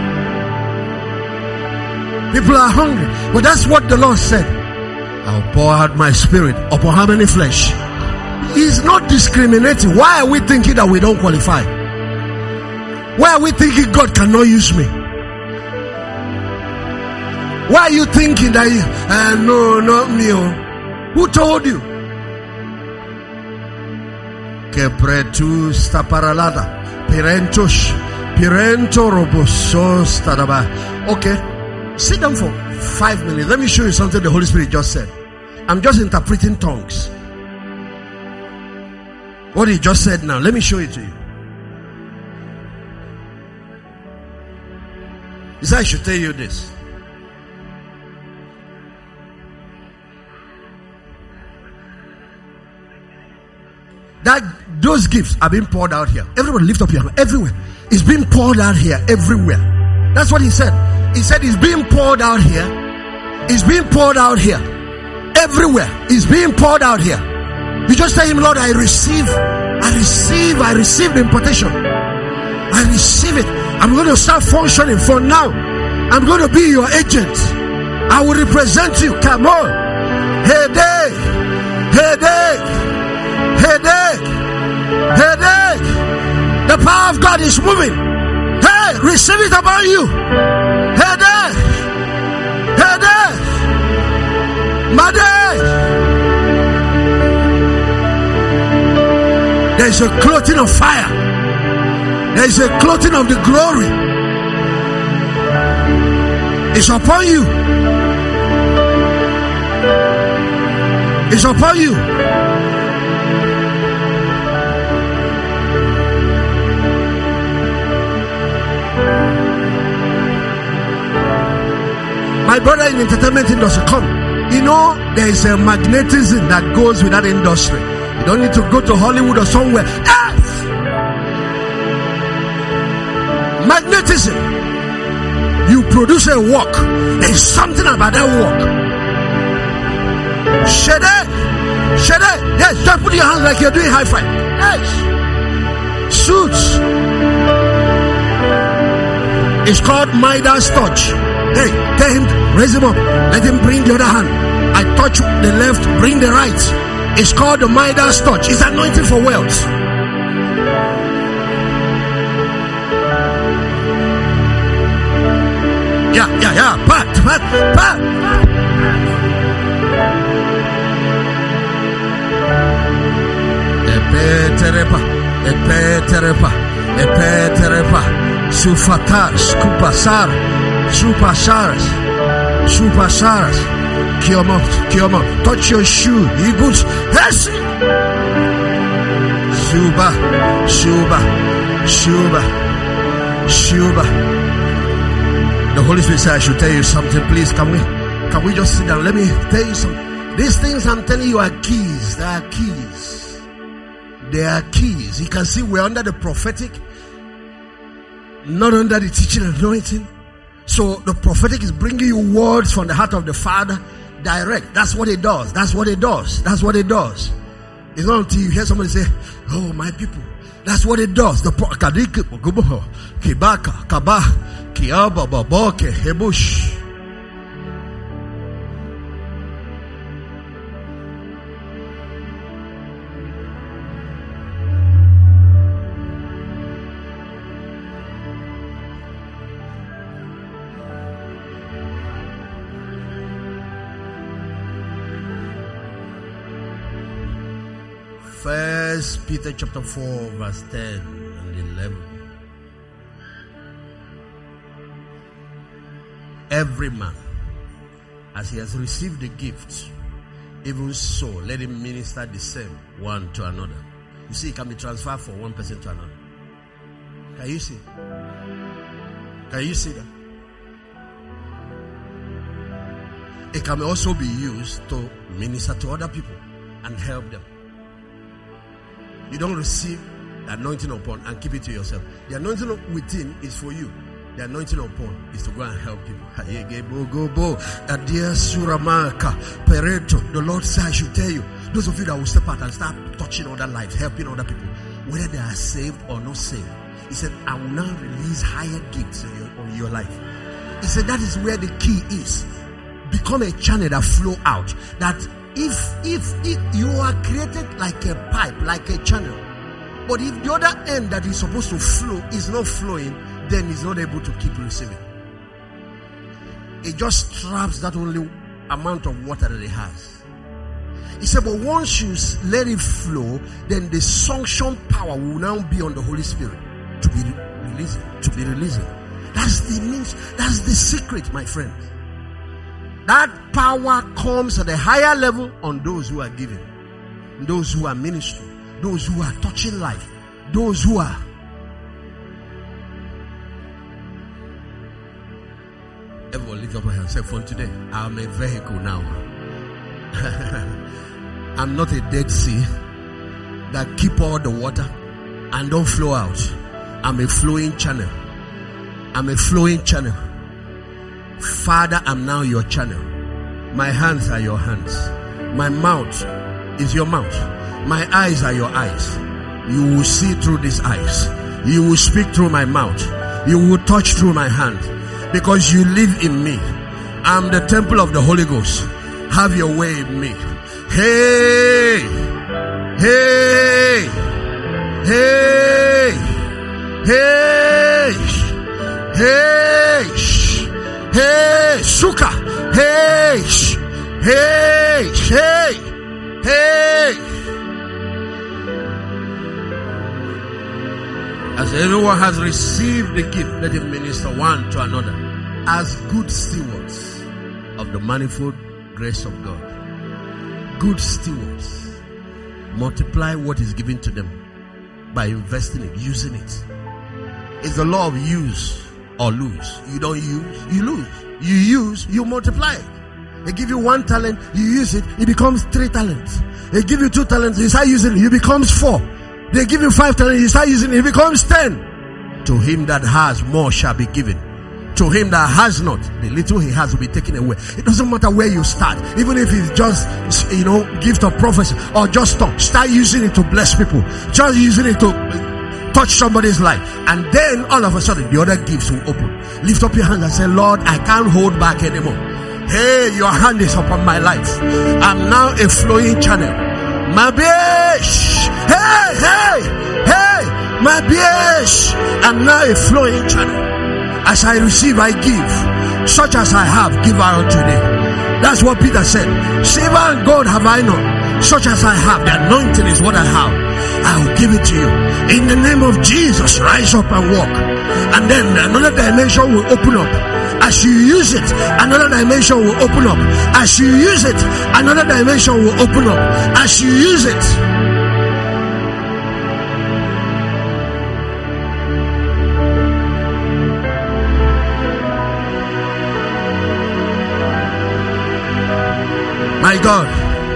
People are hungry. But that's what the Lord said. I'll pour out my spirit upon how many flesh? He's not discriminating. Why are we thinking that we don't qualify? Why are we thinking God cannot use me? Why are you thinking that no, not me? Oh. Who told you? Kepretu staparalada pirentosh pirento robosos tadaba. Okay, sit down for 5 minutes. Let me show you something the Holy Spirit just said. I'm just interpreting tongues. What he just said now, let me show it to you. He said I should tell you this. That those gifts are being poured out here. Everybody lift up your hand. Everywhere. It's being poured out here. Everywhere. That's what he said. He said it's being poured out here. It's being poured out here. Everywhere. It's being poured out here. You just tell him, Lord, I receive the impartation. I receive it. I'm going to start functioning from now. I'm going to be your agent. I will represent you. Come on. Headache. The power of God is moving. Hey, receive it upon you. Headache. Made. There is a clothing of fire. There is a clothing of the glory. It's upon you. It's upon you. My brother in entertainment industry, come. You know, there is a magnetism that goes with that industry. You don't need to go to Hollywood or somewhere. Yes! Magnetism. You produce a work. There is something about that work. Shede. Yes, just put your hands like you're doing high five. Yes. Suits. It's called Midas touch. Hey, tell him, raise him up. Let him bring the other hand. I touch the left, bring the right. It's called the Midas touch. It's anointing for wealth. Yeah. Pat. Epeterepa. Sufatas, kupasar. Superstars. Kiomo. Touch your shoe. Eagles. Yes. Shuba. The Holy Spirit said I should tell you something. Please, can we just sit down? Let me tell you something. These things I'm telling you are keys. They are keys. You can see we're under the prophetic, not under the teaching and anointing. So the prophetic is bringing you words from the heart of the Father direct. That's what it does. It's not until you hear somebody say, oh, my people. That's what it does. The Kibaka, Kaba, Kiaba, Baboke, Hebush. First Peter chapter 4 verse 10 and 11. Every man, as he has received the gift, even so let him minister the same one to another. You see, it can be transferred from one person to another. Can you see? Can you see that? it can also be used to minister to other people and help them. You don't receive the anointing upon and keep it to yourself. The anointing within is for you. The anointing upon is to go and help people. The Lord said I should tell you, those of you that will step out and start touching other lives, helping other people, whether they are saved or not saved, He said, I will now release higher gifts on your life. He said that is where the key is. Become a channel that flow out. That if you are created like a pipe, like a channel, but if the other end that is supposed to flow is not flowing, then it's not able to keep receiving. It just traps that only amount of water that it has. He said, but once you let it flow, then the suction power will now be on the Holy Spirit to be releasing. That's the means, that's the secret, my friends. That power comes at a higher level on those who are giving, those who are ministering, those who are touching life, those who are. Everyone lift up your hands. Say, from today, I'm a vehicle now. I'm not a Dead Sea that keep all the water and don't flow out. I'm a flowing channel. I'm a flowing channel. Father, I'm now your channel. My hands are your hands. My mouth is your mouth. My eyes are your eyes. You will see through these eyes. You will speak through my mouth. You will touch through my hand. Because you live in me. I'm the temple of the Holy Ghost. Have your way in me. Hey! Hey! Hey! Hey! Hey! Hey! Suka! Hey! Hey! Hey! Hey! As everyone has received the gift, let him minister one to another as good stewards of the manifold grace of God. Good stewards. Multiply what is given to them by investing it, using it. It's the law of use or lose. You don't use, you lose. You use, you multiply. They give you 1 talent, you use it, it becomes 3 talents. They give you 2 talents, you start using it, it becomes 4. They give you 5 talents, you start using it, it becomes 10. To him that has, more shall be given. To him that has not, the little he has will be taken away. It doesn't matter where you start. Even if it's just, gift of prophecy or just talk. Start using it to bless people. Just using it to touch somebody's life. And then all of a sudden, the other gifts will open. Lift up your hands and say, Lord, I can't hold back anymore. Hey, your hand is upon my life. I'm now a flowing channel. My bish. Hey, hey, hey. My bish. I'm now a flowing channel. As I receive, I give. Such as I have, give I unto thee. That's what Peter said. Silver and gold have I not. Such as I have, the anointing is what I have. I will give it to you. In the name of Jesus, rise up and walk. And then another dimension will open up. As you use it, another dimension will open up. As you use it, another dimension will open up. As you use it. My God.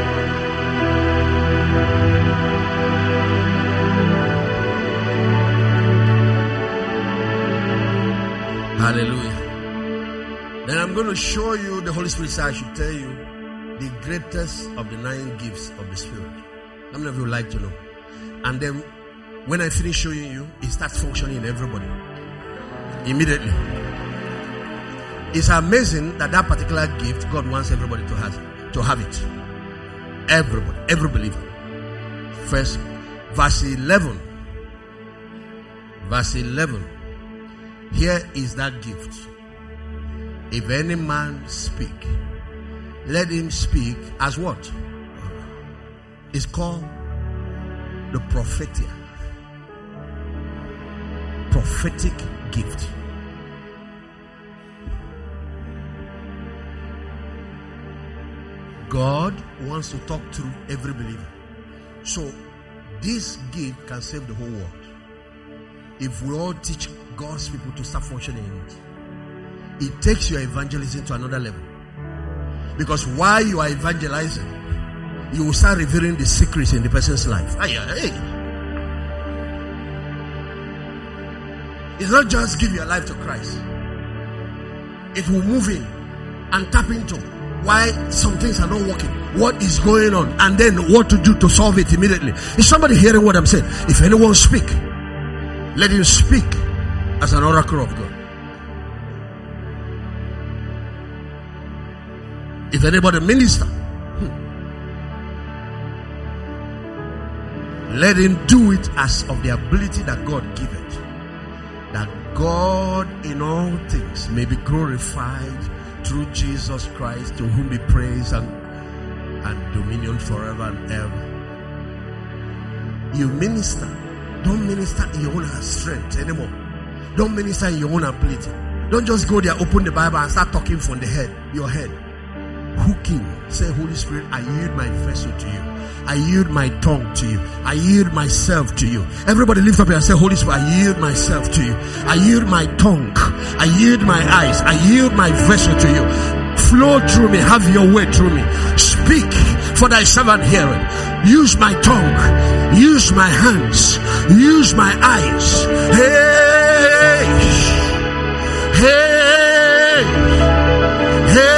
Hallelujah. Then I'm going to show you, the Holy Spirit said I should tell you, the greatest of the 9 gifts of the Spirit. How many of you would like to know? And then when I finish showing you, it starts functioning in everybody. Immediately. It's amazing that particular gift, God wants everybody to have it. Everybody, every believer. First, verse 11. Verse 11. Here is that gift. If any man speak, let him speak as what? It's called the prophetic gift. God wants to talk through every believer. So this gift can save the whole world. If we all teach God's people to start functioning in it. It takes your evangelism to another level. Because while you are evangelizing, you will start revealing the secrets in the person's life. It's not just give your life to Christ. It will move in and tap into why some things are not working, what is going on, and then what to do to solve it immediately. Is somebody hearing what I'm saying? If anyone speak, let him speak as an oracle of God. If anybody minister, let him do it as of the ability that God giveth, that God in all things may be glorified through Jesus Christ, to whom be praise and dominion forever and ever. You minister. Don't minister in your own strength anymore. Don't minister in your own ability. Don't just go there, open the Bible and start talking from the head, your head. Hooking. Say, Holy Spirit, I yield my vessel to you. I yield my tongue to you. I yield myself to you. Everybody lift up and say, Holy Spirit, I yield myself to you. I yield my tongue. I yield my eyes. I yield my vessel to you. Flow through me. Have your way through me. Speak, for thy servant heareth. Use my tongue. Use my hands. Use my eyes. Hey! Hey! Hey!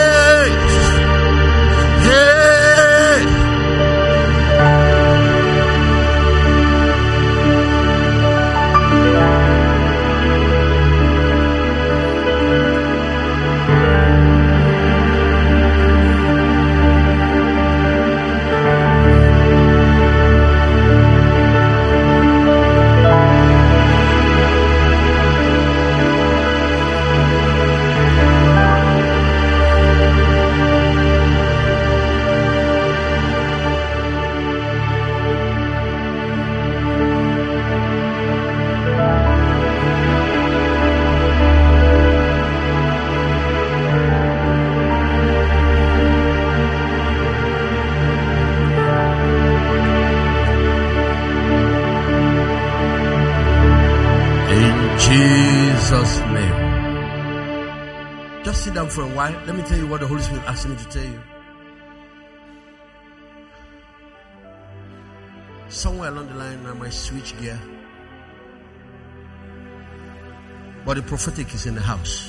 Jesus' name. Just sit down for a while. Let me tell you what the Holy Spirit asked me to tell you. Somewhere along the line, I might switch gear. But the prophetic is in the house.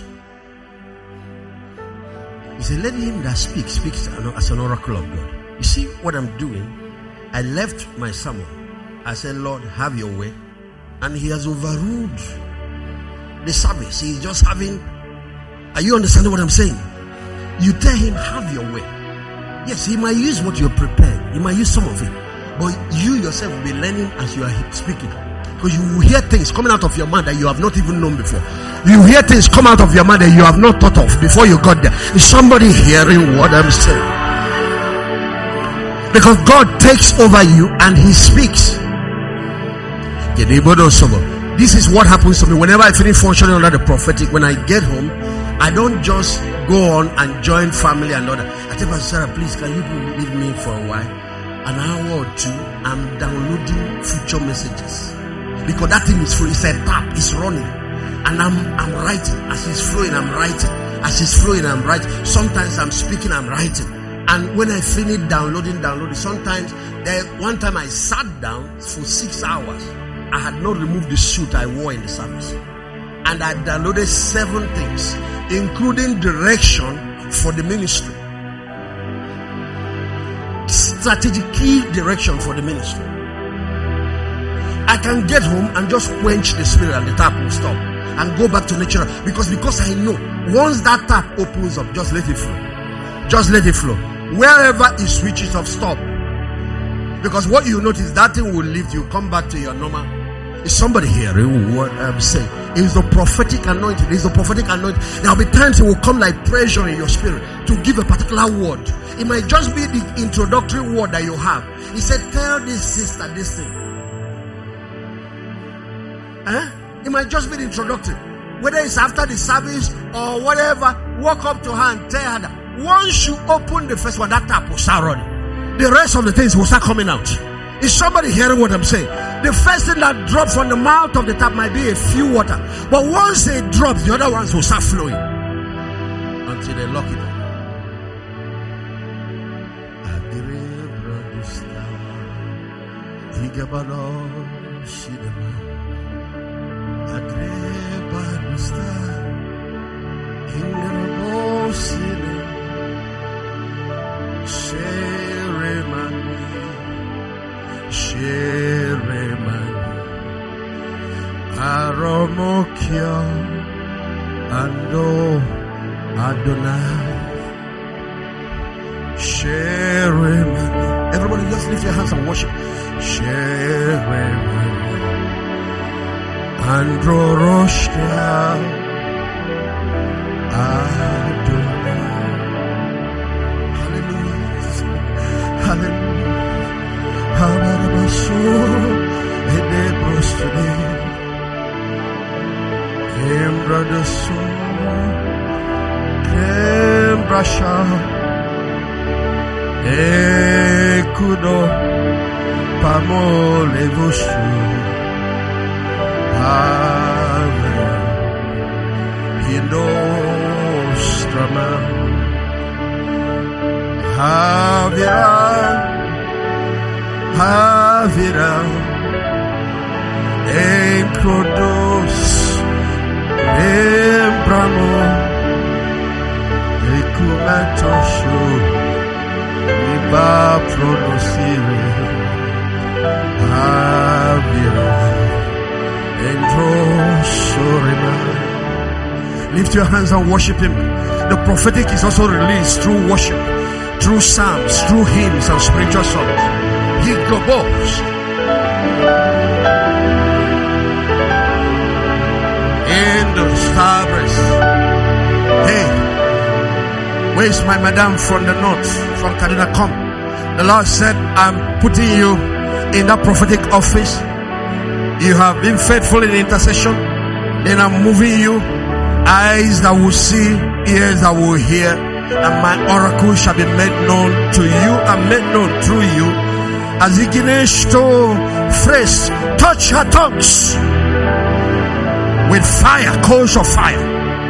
He said, let him that speaks as an oracle of God. You see what I'm doing? I left my sermon. I said, Lord, have your way. And he has overruled the service. He's just having. Are you understanding what I'm saying? You tell him, have your way. Yes, he might use what you're prepared. He might use some of it. But you yourself will be learning as you are speaking. Because you will hear things coming out of your mind that you have not even known before. You hear things come out of your mind that you have not thought of before you got there. Is somebody hearing what I'm saying? Because God takes over you and he speaks. This is what happens to me whenever I finish functioning under the prophetic. When I get home, I don't just go on and join family and other. I tell Pastor Sarah, please, can you leave me for a while? An hour or two, I'm downloading future messages. Because that thing is free. It's a tap. It's running. And I'm writing. As it's flowing, I'm writing. As it's flowing, I'm writing. Sometimes I'm speaking, I'm writing. And when I finish downloading, sometimes one time I sat down for 6 hours. I had not removed the suit I wore in the service. And I downloaded 7 things, including direction for the ministry. Strategic key direction for the ministry. I can get home and just quench the spirit and the tap will stop. And go back to nature. Because I know, once that tap opens up, just let it flow. Just let it flow. Wherever it switches off, stop. Because what you notice, that thing will lift you, come back to your normal. Is somebody hearing what I'm saying? It is the prophetic anointing. It is the prophetic anointing. There will be times it will come like pressure in your spirit to give a particular word. It might just be the introductory word that you have. He said, tell this sister this thing. It might just be the introductory. Whether it's after the service or whatever, walk up to her and tell her that. Once you open the first one, that tap will start running. The rest of the things will start coming out. Is somebody hearing what I'm saying? The first thing that drops from the mouth of the tap might be a few water. But once it drops, the other ones will start flowing. Until they lock it up. Gabano Shidama Adrebanusta Ingrabosina Sheremani Aromokia Ando Adonai Sheremani. Everybody just lift your hands and worship. Sheremani Androroshka Adonai. Hallelujah. Hallelujah. Habarabaso Edebrostine Embradaso Embrasha Ekudo Pamole Voshu Ave Hindostrama Havira Encrodos Embramo Ecumatoshu Iba Prodosire Havira Entrosorima. Lift your hands and worship Him. The prophetic is also released through worship, through psalms, through hymns and spiritual songs. He goes in the stars. Hey, where's my madam from the north, from Kaduna? Come. The Lord said, I'm putting you in that prophetic office. You have been faithful in intercession. Then I'm moving you. Eyes that will see, ears that will hear, and my oracle shall be made known to you and made known through you. As he begins to phrase, touch her tongues with fire, coals of fire.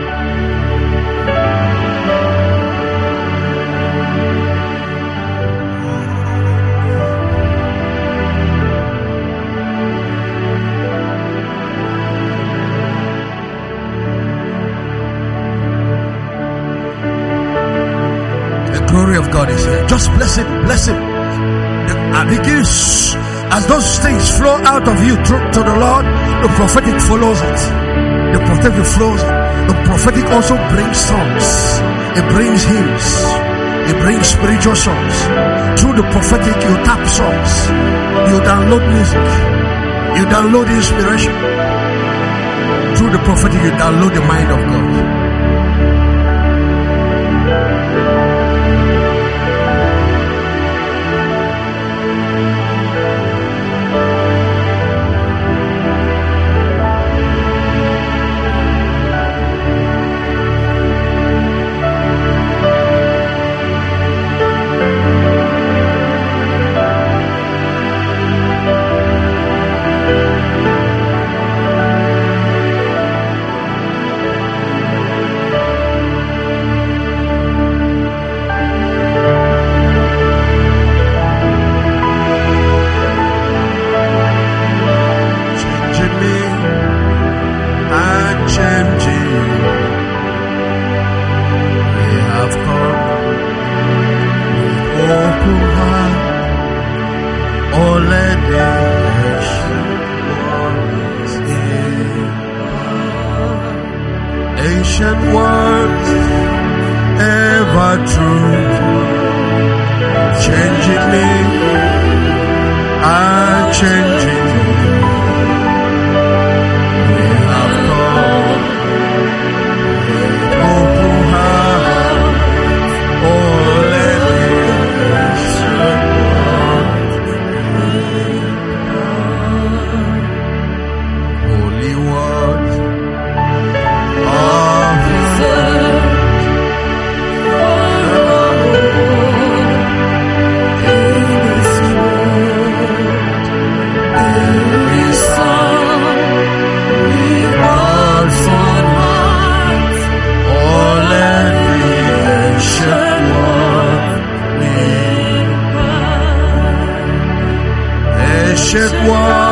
The glory of God is here. Just bless Him, bless Him. And begins, as those things flow out of you to the Lord, the prophetic follows it. The prophetic flows it. The prophetic also brings songs. It brings hymns. It brings spiritual songs. Through the prophetic, you tap songs. You download music. You download inspiration. Through the prophetic, you download the mind of God. Ancient words, ever true, changing me and changing me. We have come with open heart, all ancient words, holy words. Oh one.